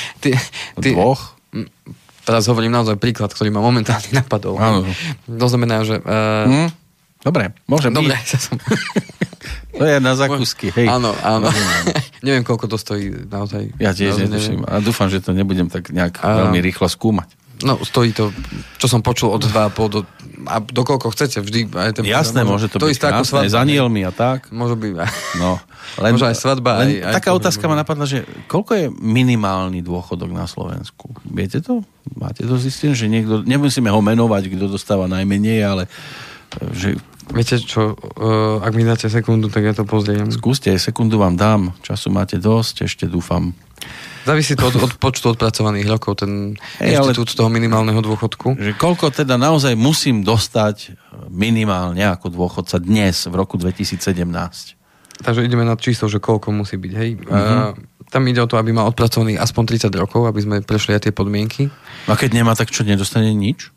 Dvoch. Teraz hovorím naozaj príklad, ktorý ma momentálne napadol. To znamená, že... Dobre, môžem Dobre, to je na zákusky, hej. Áno. Neviem, koľko to stojí naozaj. Ja tiež netuším. A dúfam, že to nebudem tak nejak veľmi rýchlo skúmať. No, stojí to, čo som počul, od 2,5 do koľko chcete. Vždy. Aj jasné, môže to byť krásne, s anielmi a tak. Môže byť. No, môže aj svadba. Taká otázka ma napadla, že koľko je minimálny dôchodok na Slovensku? Viete to? Máte to zistené, že niekto, nemusíme ho menovať, kto dostáva najmenej, ale že... Viete čo, ak mi dáte sekundu, tak ja to pozriem. Skúste, sekundu vám dám, času máte dosť, ešte dúfam. Závisí to od počtu odpracovaných rokov, ten inštitút toho minimálneho dôchodku. Že koľko teda naozaj musím dostať minimálne ako dôchodca dnes, v roku 2017? Takže ideme na číslo, že koľko musí byť, hej. Tam ide o to, aby mal odpracovaných aspoň 30 rokov, aby sme prešli aj tie podmienky. A keď nemá, tak čo, nedostane nič?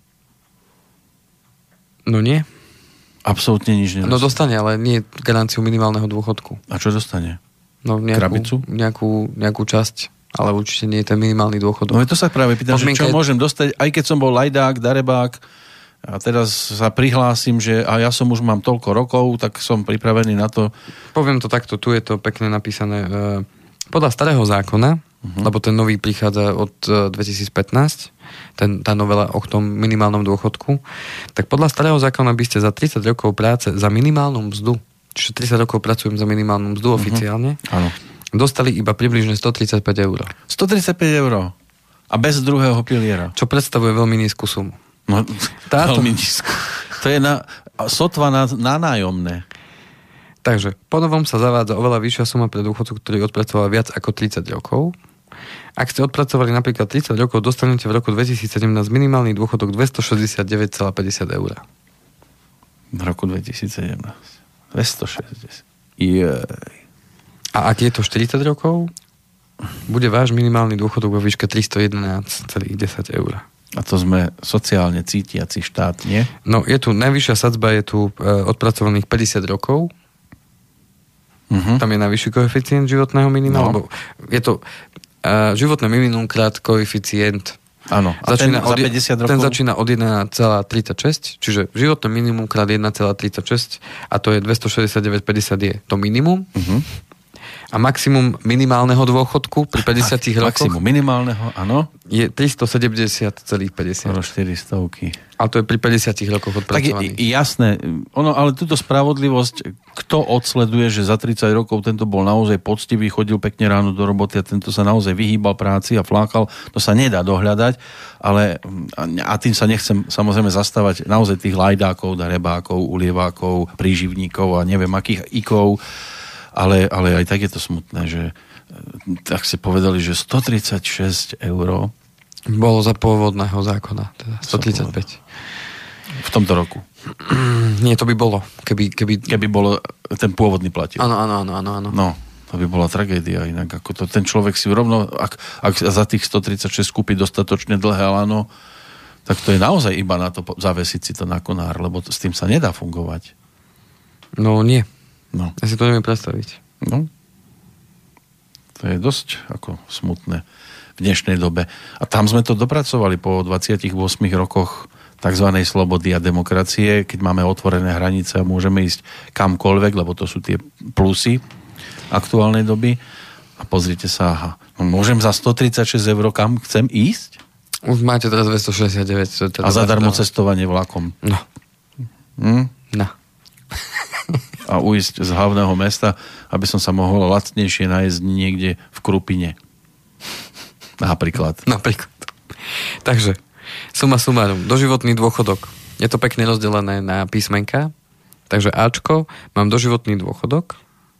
No nie. Absolútne nič nedostane. No dostane, ale nie garanciu minimálneho dôchodku. A čo dostane? No nejakú časť, ale určite nie je ten minimálny dôchodok. No to sa práve pýtam, že čo môžem dostať, aj keď som bol lajdák, darebák, a teraz sa prihlásim, že a ja som už mám toľko rokov, tak som pripravený na to. Poviem to takto, tu je to pekne napísané podľa starého zákona, lebo ten nový prichádza od 2015, tá novela o tom minimálnom dôchodku, tak podľa starého zákona by ste za 30 rokov práce za minimálnu mzdu, čiže 30 rokov pracujem za minimálnu mzdu oficiálne, dostali iba približne 135 eur. 135 eur? A bez druhého piliera? Čo predstavuje veľmi nízku sumu. No, veľmi nízku. To je sotva na nájomné. Takže po novom sa zavádza oveľa vyššia suma pre dôchodcu, ktorý odpracoval viac ako 30 rokov. Ak ste odpracovali napríklad 30 rokov, dostanete v roku 2017 minimálny dôchodok 269,50 eur. V roku 2017. 260. Jej. A ak je to 40 rokov, bude váš minimálny dôchodok vo výške 311,10 eur. A to sme sociálne cítiaci štát, nie? No, je tu, najvyššia sadzba je tu odpracovaných 50 rokov. Tam je najvyšší koeficient životného minima, lebo je to životné minimum krát koeficient. Áno, a za 50 rokov? Ten začína od 1,36, čiže životné minimum krát 1,36 a to je 269,50 je to minimum. A maximum minimálneho dôchodku pri 50 rokoch... Maximum minimálneho, áno. Je 370,50. 400. Ale to je pri 50 rokoch odpracovaných. Tak jasné. Ale túto spravodlivosť, kto odsleduje, že za 30 rokov tento bol naozaj poctivý, chodil pekne ráno do roboty a tento sa naozaj vyhýbal práci a flákal, to sa nedá dohľadať, ale a tým sa nechcem samozrejme zastávať naozaj tých lajdákov, darebákov, ulievákov, príživníkov a neviem akých ikov, ale aj tak je to smutné, že tak si povedali, že 136 eur bolo za pôvodného zákona, teda 135. V tomto roku. Nie, to by bolo, keby bolo ten pôvodný platil. Áno. No, to by bola tragédia inak. Ako to, ten človek si rovno, ak za tých 136 kúpi dostatočne dlhé lano, tak to je naozaj iba na to zavesiť si to na konár, lebo s tým sa nedá fungovať. No nie. No. Ja si to neviem predstaviť. No. To je dosť ako smutné v dnešnej dobe. A tam sme to dopracovali po 28 rokoch takzvanej slobody a demokracie, keď máme otvorené hranice a môžeme ísť kamkoľvek, lebo to sú tie plusy aktuálnej doby. A pozrite sa, môžem za 136 eur kam chcem ísť? Už máte teraz 269. A zadarmo cestovanie vlakom. No. No. A ujsť z hlavného mesta, aby som sa mohol lacnejšie nájsť niekde v Krupine. Napríklad. Takže, suma sumárum, doživotný dôchodok. Je to pekne rozdelené na písmenka. Takže Ačko, mám doživotný dôchodok.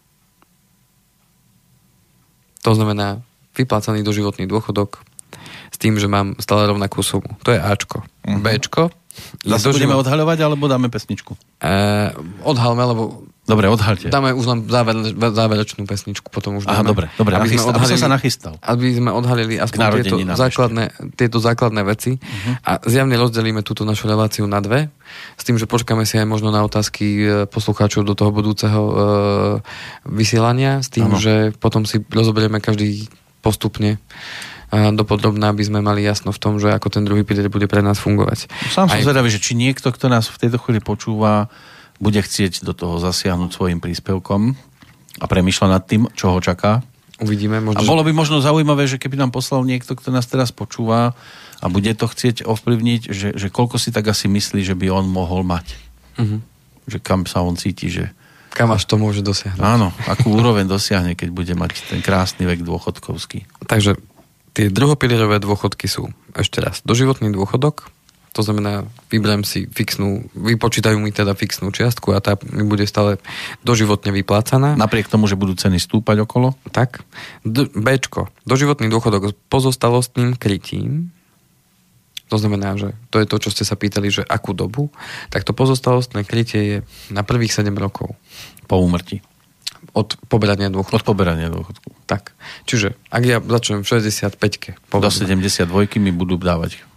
To znamená vyplácaný doživotný dôchodok s tým, že mám stále rovnakú sumu. To je Ačko. Bčko. Zase budeme odhaľovať, alebo dáme pesničku? Odhalme, lebo... Dobre, odhaľte. Dáme už len záverečnú pesničku, potom už dáme. Aha, dobre, aby som sa nachystal. Aby sme odhalili aspoň tieto základné veci a zjavne rozdelíme túto našu reláciu na dve, s tým, že počkáme si aj možno na otázky poslucháčov do toho budúceho vysielania, s tým, že potom si rozoberieme každý postupne dopodrobná, aby sme mali jasno v tom, že ako ten druhý pilier bude pre nás fungovať. Sám som zvedavý, že či niekto, kto nás v tejto chvíli počúva, bude chcieť do toho zasiahnuť svojim príspevkom a premýšľa nad tým, čo ho čaká. Uvidíme. A bolo by možno zaujímavé, že keby nám poslal niekto, kto nás teraz počúva a bude to chcieť ovplyvniť, že koľko si tak asi myslí, že by on mohol mať. Že kam sa on cíti, že... Kam až to môže dosiahnuť. Áno, akú úroveň dosiahne, keď bude mať ten krásny vek dôchodkovský. Takže tie druhopilierové dôchodky sú ešte raz doživotný dôchodok, to znamená, vyberiem si vypočítajú mi teda fixnú čiastku a tá mi bude stále doživotne vyplácaná. Napriek tomu, že budú ceny stúpať okolo? Tak. Bčko, doživotný dôchodok s pozostalostným krytím, to znamená, že to je to, čo ste sa pýtali, že akú dobu, tak to pozostalostné krytie je na prvých 7 rokov. Po úmrtí. Od poberania dôchodku. Od poberania dôchodku. Tak. Čiže, ak ja začnem v 65-ke... Do 72-ky mi budú dávať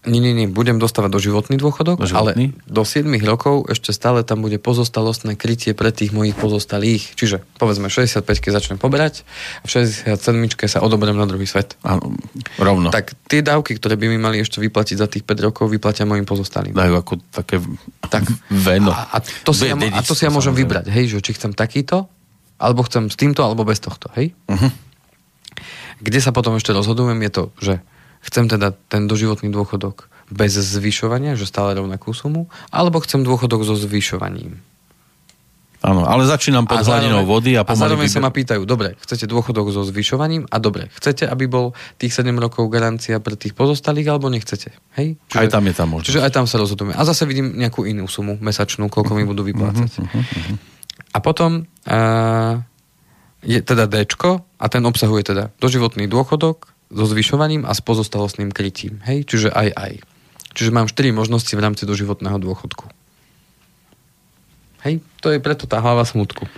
Nie, budem dostávať doživotný dôchodok, ale do 7 rokov ešte stále tam bude pozostalostné krytie pre tých mojich pozostalých. Čiže povedzme 65-ke začnem poberať a v 67-ke sa odoberiem na druhý svet. Áno, rovno. Tak tie dávky, ktoré by mi mali ešte vyplatiť za tých 5 rokov, vyplatia mojim pozostalým. Dajú ako také veno. A to si ja môžem vybrať, hej, že či chcem takýto, alebo chcem s týmto, alebo bez tohto, hej? Kde sa potom ešte rozhodujem je to, že chcem teda ten doživotný dôchodok bez zvyšovania, že stále rovnakú sumu, alebo chcem dôchodok so zvyšovaním. Áno, ale začínam pod hladinou vody a pomaly... A zároveň sa ma pýtajú, dobre, chcete dôchodok so zvyšovaním a dobre, chcete, aby bol tých 7 rokov garancia pre tých pozostalých, alebo nechcete? Hej? Čiže, aj tam je tam možnosť. Čiže aj tam sa rozhodujeme. A zase vidím nejakú inú sumu mesačnú, koľko mi budú vyplácať. A potom je teda Dčko a ten obsahuje teda doživotný dôchodok so zvyšovaním a s pozostalostným krytím. Hej? Čiže aj. Čiže mám 4 možnosti v rámci doživotného dôchodku. Hej? To je preto tá hlava smutku.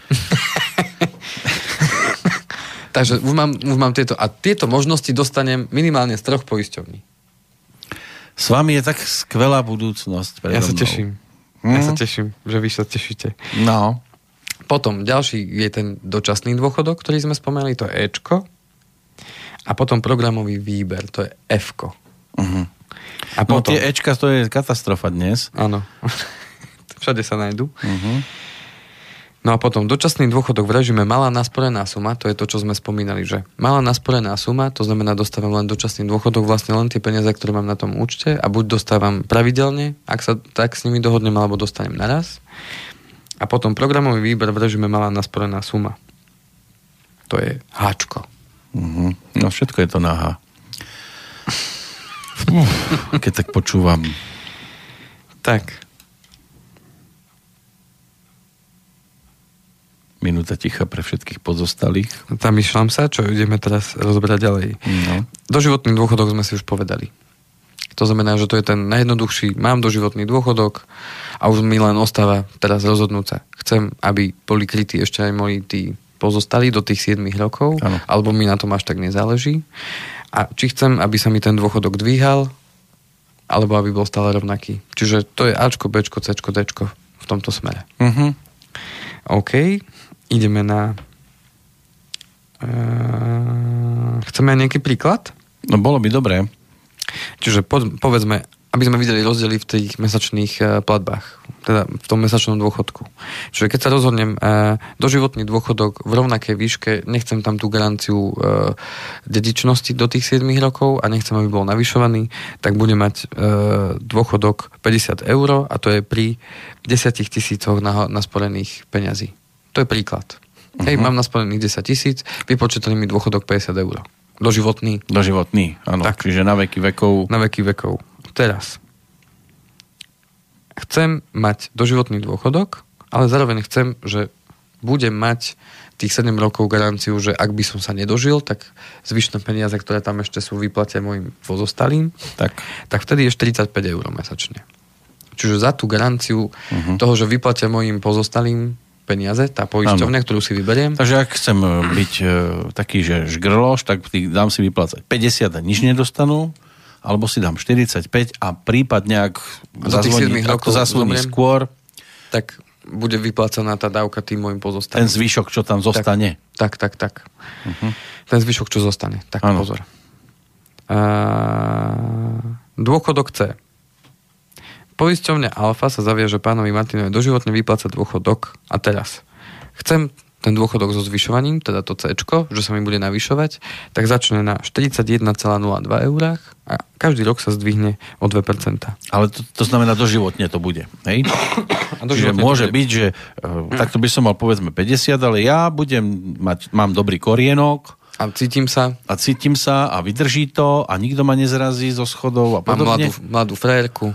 Takže už mám tieto. A tieto možnosti dostanem minimálne z 3 poisťovní. S vami je tak skvelá budúcnosť. Ja sa teším. Ja sa teším, že vy sa tešíte. No. Potom ďalší je ten dočasný dôchodok, ktorý sme spomenuli, to je Ečko. A potom programový výber, to je F-ko. A potom... No tie Ečka, to je katastrofa dnes. Áno. Všade sa nájdu. No a potom dočasný dôchodok v režime malá nasporená suma, to je to, čo sme spomínali, že malá nasporená suma, to znamená, dostávam len dočasný dôchodok, vlastne len tie peniaze, ktoré mám na tom účte a buď dostávam pravidelne, ak sa tak s nimi dohodnem, alebo dostanem naraz. A potom programový výber v režime malá nasporená suma. To je Háčko. No všetko je to na H. Keď tak počúvam. Tak. Minúta ticha pre všetkých pozostalých. Zamýšľam sa, čo ideme teraz rozbrať ďalej. No. Doživotný dôchodok sme si už povedali. To znamená, že to je ten najjednoduchší. Mám doživotný dôchodok a už mi len ostáva teraz rozhodnúť sa. Chcem, aby boli krytí ešte aj moji tí pozostali do tých 7 rokov, alebo mi na tom až tak nezáleží. A či chcem, aby sa mi ten dôchodok dvíhal, alebo aby bol stále rovnaký. Čiže to je Ačko, Bčko, Cčko, Dčko v tomto smere. OK, ideme na... Chceme aj nejaký príklad? No bolo by dobré. Čiže povedzme, aby sme videli rozdiely v tých mesačných platbách, teda v tom mesačnom dôchodku. Čiže keď sa rozhodnem doživotný dôchodok v rovnakej výške, nechcem tam tú garanciu dedičnosti do tých 7 rokov a nechcem, aby bol navyšovaný, tak budem mať dôchodok 50 € a to je pri 10 000 nasporených peňazí. To je príklad. Hej, mám nasporených 10 000, vypočítali mi dôchodok 50 €. Doživotný. Doživotný, áno. Tak. Čiže na veky vekov. Na veky vekov. Teraz. Chcem mať doživotný dôchodok, ale zároveň chcem, že budem mať tých 7 rokov garanciu, že ak by som sa nedožil, tak zvyšné peniaze, ktoré tam ešte sú, vyplatia mojim pozostalým, tak vtedy je 45 € mesačne. Čiže za tú garanciu toho, že vyplatia mojim pozostalým peniaze, tá poisťovňa, ktorú si vyberiem. Takže ak chcem byť taký, že žgrloš, tak dám si vyplácať 50 a nič nedostanú, alebo si dám 45 a prípadne, ak zazvoní skôr, tak bude vyplácaná tá dávka tým môjim pozostalým. Ten zvyšok, čo tam zostane. Tak. Ten zvyšok, čo zostane. Tak ano. Pozor. Dôchodok C. Poisťovňa Alfa sa zaviaže pánovi Martinovi doživotne vyplácať dôchodok a teraz chcem ten dôchodok so zvyšovaním, teda to C-čko, že sa mi bude navyšovať, tak začne na 41,02 € a každý rok sa zdvihne o 2%. Ale to znamená doživotne to bude, hej? Čiže môže byť, že takto by som mal povedzme 50, ale ja mám dobrý korienok, a cítim sa a vydrží to a nikto ma nezrazí zo schodov a podobne. Mám mladú frérku.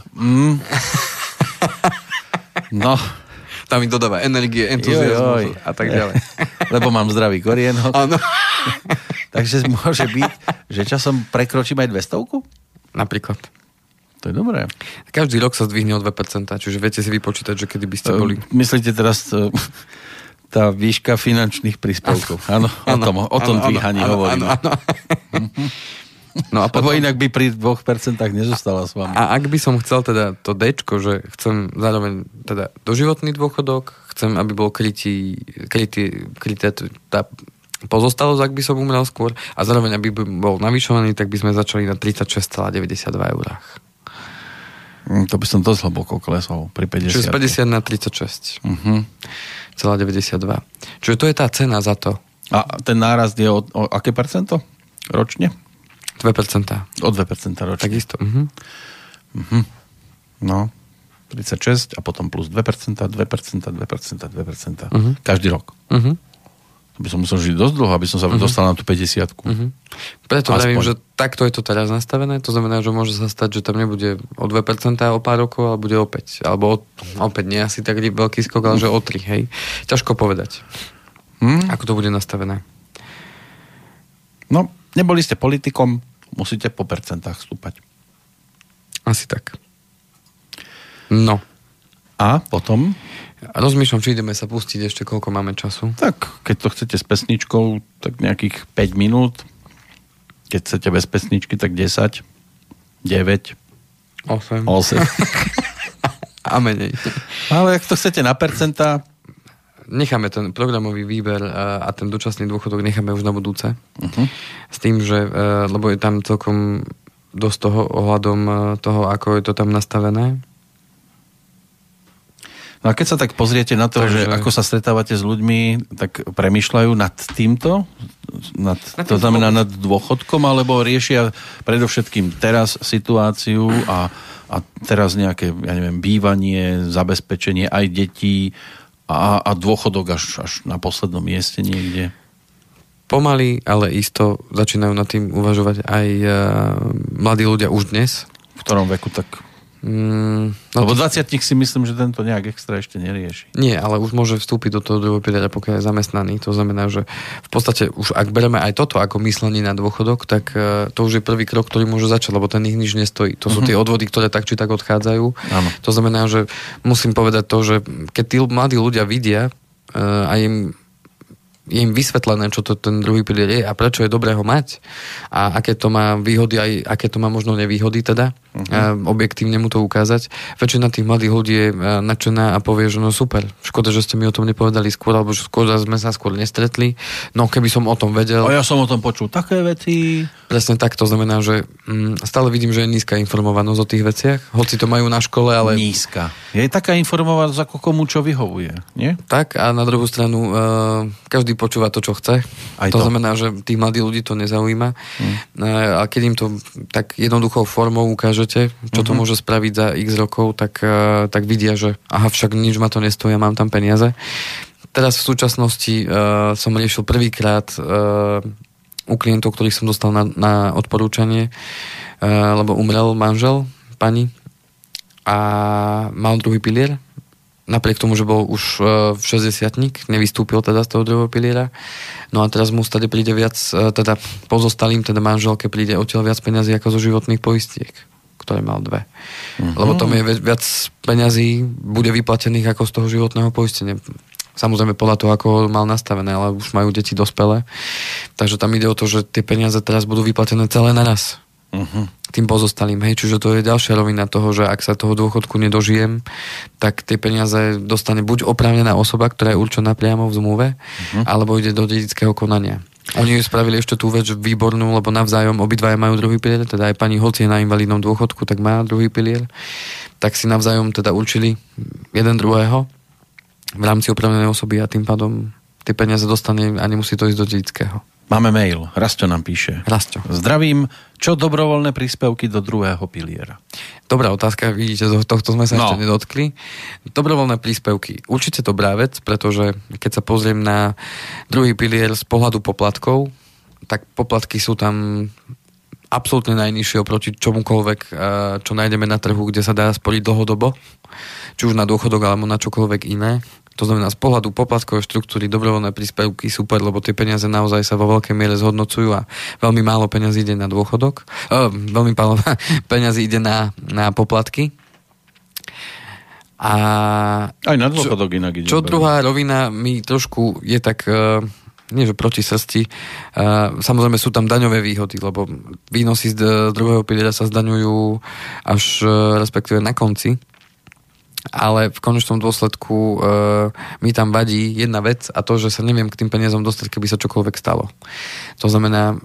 No. Tam mi dodáva energie, entuziazmus a tak ďalej. Lebo mám zdravý korienok. Áno. Takže môže byť, že časom prekročím aj 200? Napríklad. To je dobré. Každý rok sa zdvihne o 2%, čiže viete si vypočítať, že kedy by ste boli. Myslíte teraz tá výška finančných príspevkov. Áno, o tom dvíhaní hovorím. Áno. No a potom... Lebo inak by pri 2% nezostala s vami. A ak by som chcel teda to Dčko, že chcem zároveň teda doživotný dôchodok, chcem, aby bol kryté tá pozostalosť, ak by som umrel skôr, a zároveň, aby bol navyšovaný, tak by sme začali na 36,92 eurách. To by som dosť hlboko klesol pri 50. Čiže z 50 na 36. Celá 92. Čiže to je tá cena za to. A ten nárast je o aké percento ročne? 2%. O 2% ročne. Takisto. No, 36 a potom plus 2%, 2%. Každý rok. To by som musel žiť dosť dlho, aby som sa dostal na tú 50-ku. Preto vravím, že takto je to teraz nastavené. To znamená, že môže sa stať, že tam nebude o 2% o pár rokov, ale bude o 5. Alebo opäť nie asi tak veľký skok, ale že o 3, hej. Ťažko povedať. Ako to bude nastavené. No, neboli ste politikom, musíte po percentách stúpať. Asi tak. No. A potom? Rozmýšľam, či ideme sa pustiť ešte, koľko máme času. Tak, keď to chcete s pesničkou, tak nejakých 5 minút. Keď chcete bez pesničky, tak 10, 9, 8. A menej. Ale ak to chcete na percentá... Necháme ten programový výber a ten dočasný dôchodok necháme už na budúce. S tým, že, lebo je tam celkom dosť toho ohľadom toho, ako je to tam nastavené. No a keď sa tak pozriete na to, že ako sa stretávate s ľuďmi, tak premýšľajú nad týmto? To znamená nad dôchodkom, alebo riešia predovšetkým teraz situáciu a teraz nejaké, ja neviem, bývanie, zabezpečenie aj detí a dôchodok až na poslednom mieste niekde? Pomaly, ale isto začínajú nad tým uvažovať aj mladí ľudia už dnes. V ktorom veku tak... Lebo 20-tník si myslím, že tento nejak extra ešte nerieši. Nie, ale už môže vstúpiť do toho druhého piliera, pokiaľ je zamestnaný. To znamená, že v podstate už ak bereme aj toto ako myslenie na dôchodok, tak to už je prvý krok, ktorý môže začať, lebo ten ich nič nestojí. To sú tie odvody, ktoré tak či tak odchádzajú. Áno. To znamená, že musím povedať to, že keď tí mladí ľudia vidia a je im vysvetlené, čo to ten druhý pilier je a prečo je dobré ho mať a aké to má výhody, aj aké to má možno nevýhody teda, objektívne mu to ukázať. Väčšina tých mladých ľudí je nadšená a povie, že no super, škoda, že ste mi o tom nepovedali skôr, alebo že škoda, sme sa skôr nestretli. No keby som o tom vedel... A ja som o tom počul také veci. Presne tak, to znamená, že stále vidím, že je nízka informovanosť o tých veciach, hoci to majú na škole, ale... Nízka. Je taká informovanosť, ako komu čo vyhovuje, nie? Tak, a na druhú stranu každý počúva to, čo chce. To znamená, že tých mladých ľudí to nezaujíma. A keď im to tak jednoduchou formou ukážete, čo to môže spraviť za x rokov, tak vidia, že aha, však nič ma to nestojí, mám tam peniaze. Teraz v súčasnosti som riešil prvýkrát u klientov, ktorých som dostal na odporúčanie, lebo umrel manžel pani a mal druhý pilier. Napriek tomu, že bol už v 60-tník, nevystúpil teda z toho druhého piliera. No a teraz mu stade príde viac, teda pozostalým, teda manželke príde odtiaľ viac peňazí ako zo životných poistiek, ktoré mal 2. Lebo tam je viac peňazí bude vyplatených ako z toho životného poistenia. Samozrejme podľa toho, ako mal nastavené, ale už majú deti dospelé. Takže tam ide o to, že tie peniaze teraz budú vyplatené celé naraz. Tým pozostalým. Hej, čiže to je ďalšia rovina toho, že ak sa toho dôchodku nedožijem, tak tie peniaze dostane buď oprávnená osoba, ktorá je určená priamo v zmluve, alebo ide do dedického konania. Oni spravili ešte tú vec výbornú, lebo navzájom obidvaja majú druhý pilier, teda aj pani hoci je na invalidnom dôchodku, tak má druhý pilier. Tak si navzájom teda určili jeden druhého v rámci oprávnenej osoby a tým pádom tie peniaze dostane a nemusí to ísť do dedického. Máme mail. Rasto nám píše. Rasto. Zdravím. Čo dobrovoľné príspevky do druhého piliera? Dobrá otázka. Vidíte, do tohto sme sa ešte nedotkli. Dobrovoľné príspevky. Určite dobrá vec, pretože keď sa pozriem na druhý pilier z pohľadu poplatkov, tak poplatky sú tam absolútne najnižšie oproti čomukoľvek, čo nájdeme na trhu, kde sa dá sporiť dlhodobo. Či už na dôchodok, alebo na čokoľvek iné. To znamená, z pohľadu poplatkovej štruktúry dobrovoľné príspevky super, lebo tie peniaze naozaj sa vo veľkej miere zhodnocujú a veľmi málo peňazí ide na dôchodok. Veľmi málo peňazí ide na poplatky. A aj na dôchodok inak ide. Čo druhá rovina mi trošku je tak nie že proti srsti. Samozrejme sú tam daňové výhody, lebo výnosy z druhého piliera sa zdaňujú až respektíve na konci. Ale v konečnom dôsledku mi tam vadí jedna vec a to, že sa neviem k tým peniazom dostať, keby sa čokoľvek stalo. To znamená,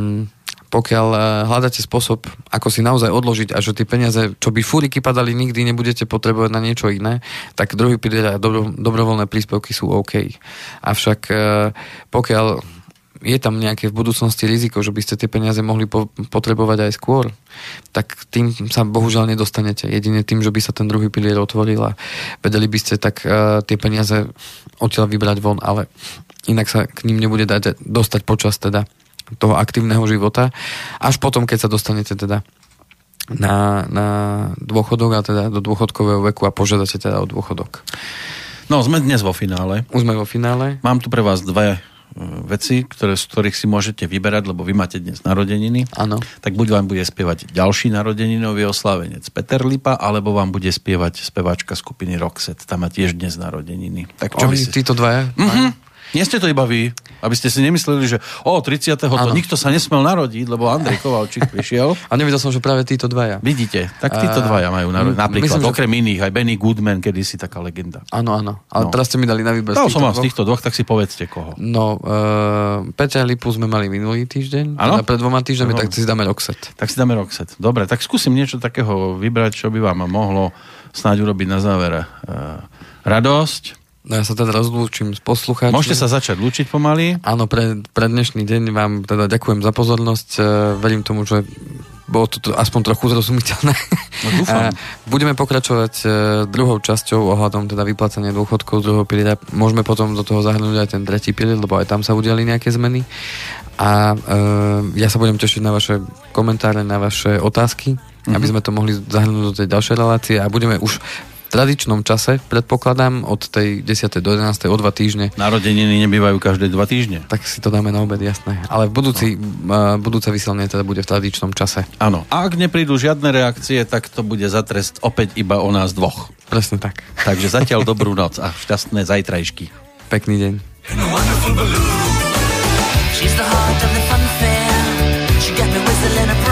pokiaľ hľadáte spôsob, ako si naozaj odložiť a že tie peniaze, čo by fúriky padali, nikdy nebudete potrebovať na niečo iné, tak druhý pilier a dobrovoľné príspevky sú OK. Avšak pokiaľ je tam nejaké v budúcnosti riziko, že by ste tie peniaze mohli potrebovať aj skôr, tak tým sa bohužiaľ nedostanete. Jedine tým, že by sa ten druhý pilier otvoril a vedeli by ste tak tie peniaze odtiaľ vybrať von, ale inak sa k ním nebude dať dostať počas teda toho aktívneho života, až potom, keď sa dostanete teda na dôchodok a teda do dôchodkového veku a požiadate teda o dôchodok. No, sme dnes vo finále. Už sme vo finále. Mám tu pre vás dve veci, z ktorých si môžete vyberať, lebo vy máte dnes narodeniny. Áno. Tak buď vám bude spievať ďalší narodeninový oslávenec Peter Lipa, alebo vám bude spievať speváčka skupiny Roxette. Tam má tiež dnes narodeniny. Tak čo by si... títo dvaja? Nie ste to iba vy, aby ste si nemysleli, že 30. to nikto sa nesmel narodiť, lebo Andrej Kovalčík prišiel. A nevedel som, že práve títo dvaja. Vidíte, tak títo dvaja majú napríklad, myslím, okrem iných, aj Benny Goodman, kedysi taká legenda. Áno. Ale teraz ste mi dali na výber z týchto dvoch. Z týchto dvoch, tak si povedzte koho. No, Peťa Lipu sme mali minulý týždeň. Áno? Pred 2 týždňami, tak si dáme Roxette. Tak si dáme Roxette. Dobre, tak skúsim niečo takého vybrať, čo by vám mohlo snáď urobiť na záver radosť. No ja sa teda rozlúčim s poslucháčmi. Môžete sa začať lúčiť pomaly. Áno, pre dnešný deň vám teda ďakujem za pozornosť. Verím tomu, že bolo to aspoň trochu zrozumiteľné. No, dúfam. Budeme pokračovať druhou časťou ohľadom teda vyplácania dôchodkov z druhého piliera. Môžeme potom do toho zahrnúť aj ten tretí pilier, lebo aj tam sa udiali nejaké zmeny. A ja sa budem tešiť na vaše komentáre, na vaše otázky, aby sme to mohli zahrnúť do tej ďalšej relácie a budeme už v tradičnom čase, predpokladám, od tej 10. do 11. o 2 týždne. Narodeniny nebývajú každé 2 týždne. Tak si to dáme na obed, jasné. Ale budúce vysielanie teda bude v tradičnom čase. Áno. A ak neprídu žiadne reakcie, tak to bude za trest opäť iba o nás dvoch. Presne tak. Takže zatiaľ dobrú noc a šťastné zajtrajšky. Pekný deň. She's the heart of the fun fair. She got me whistling a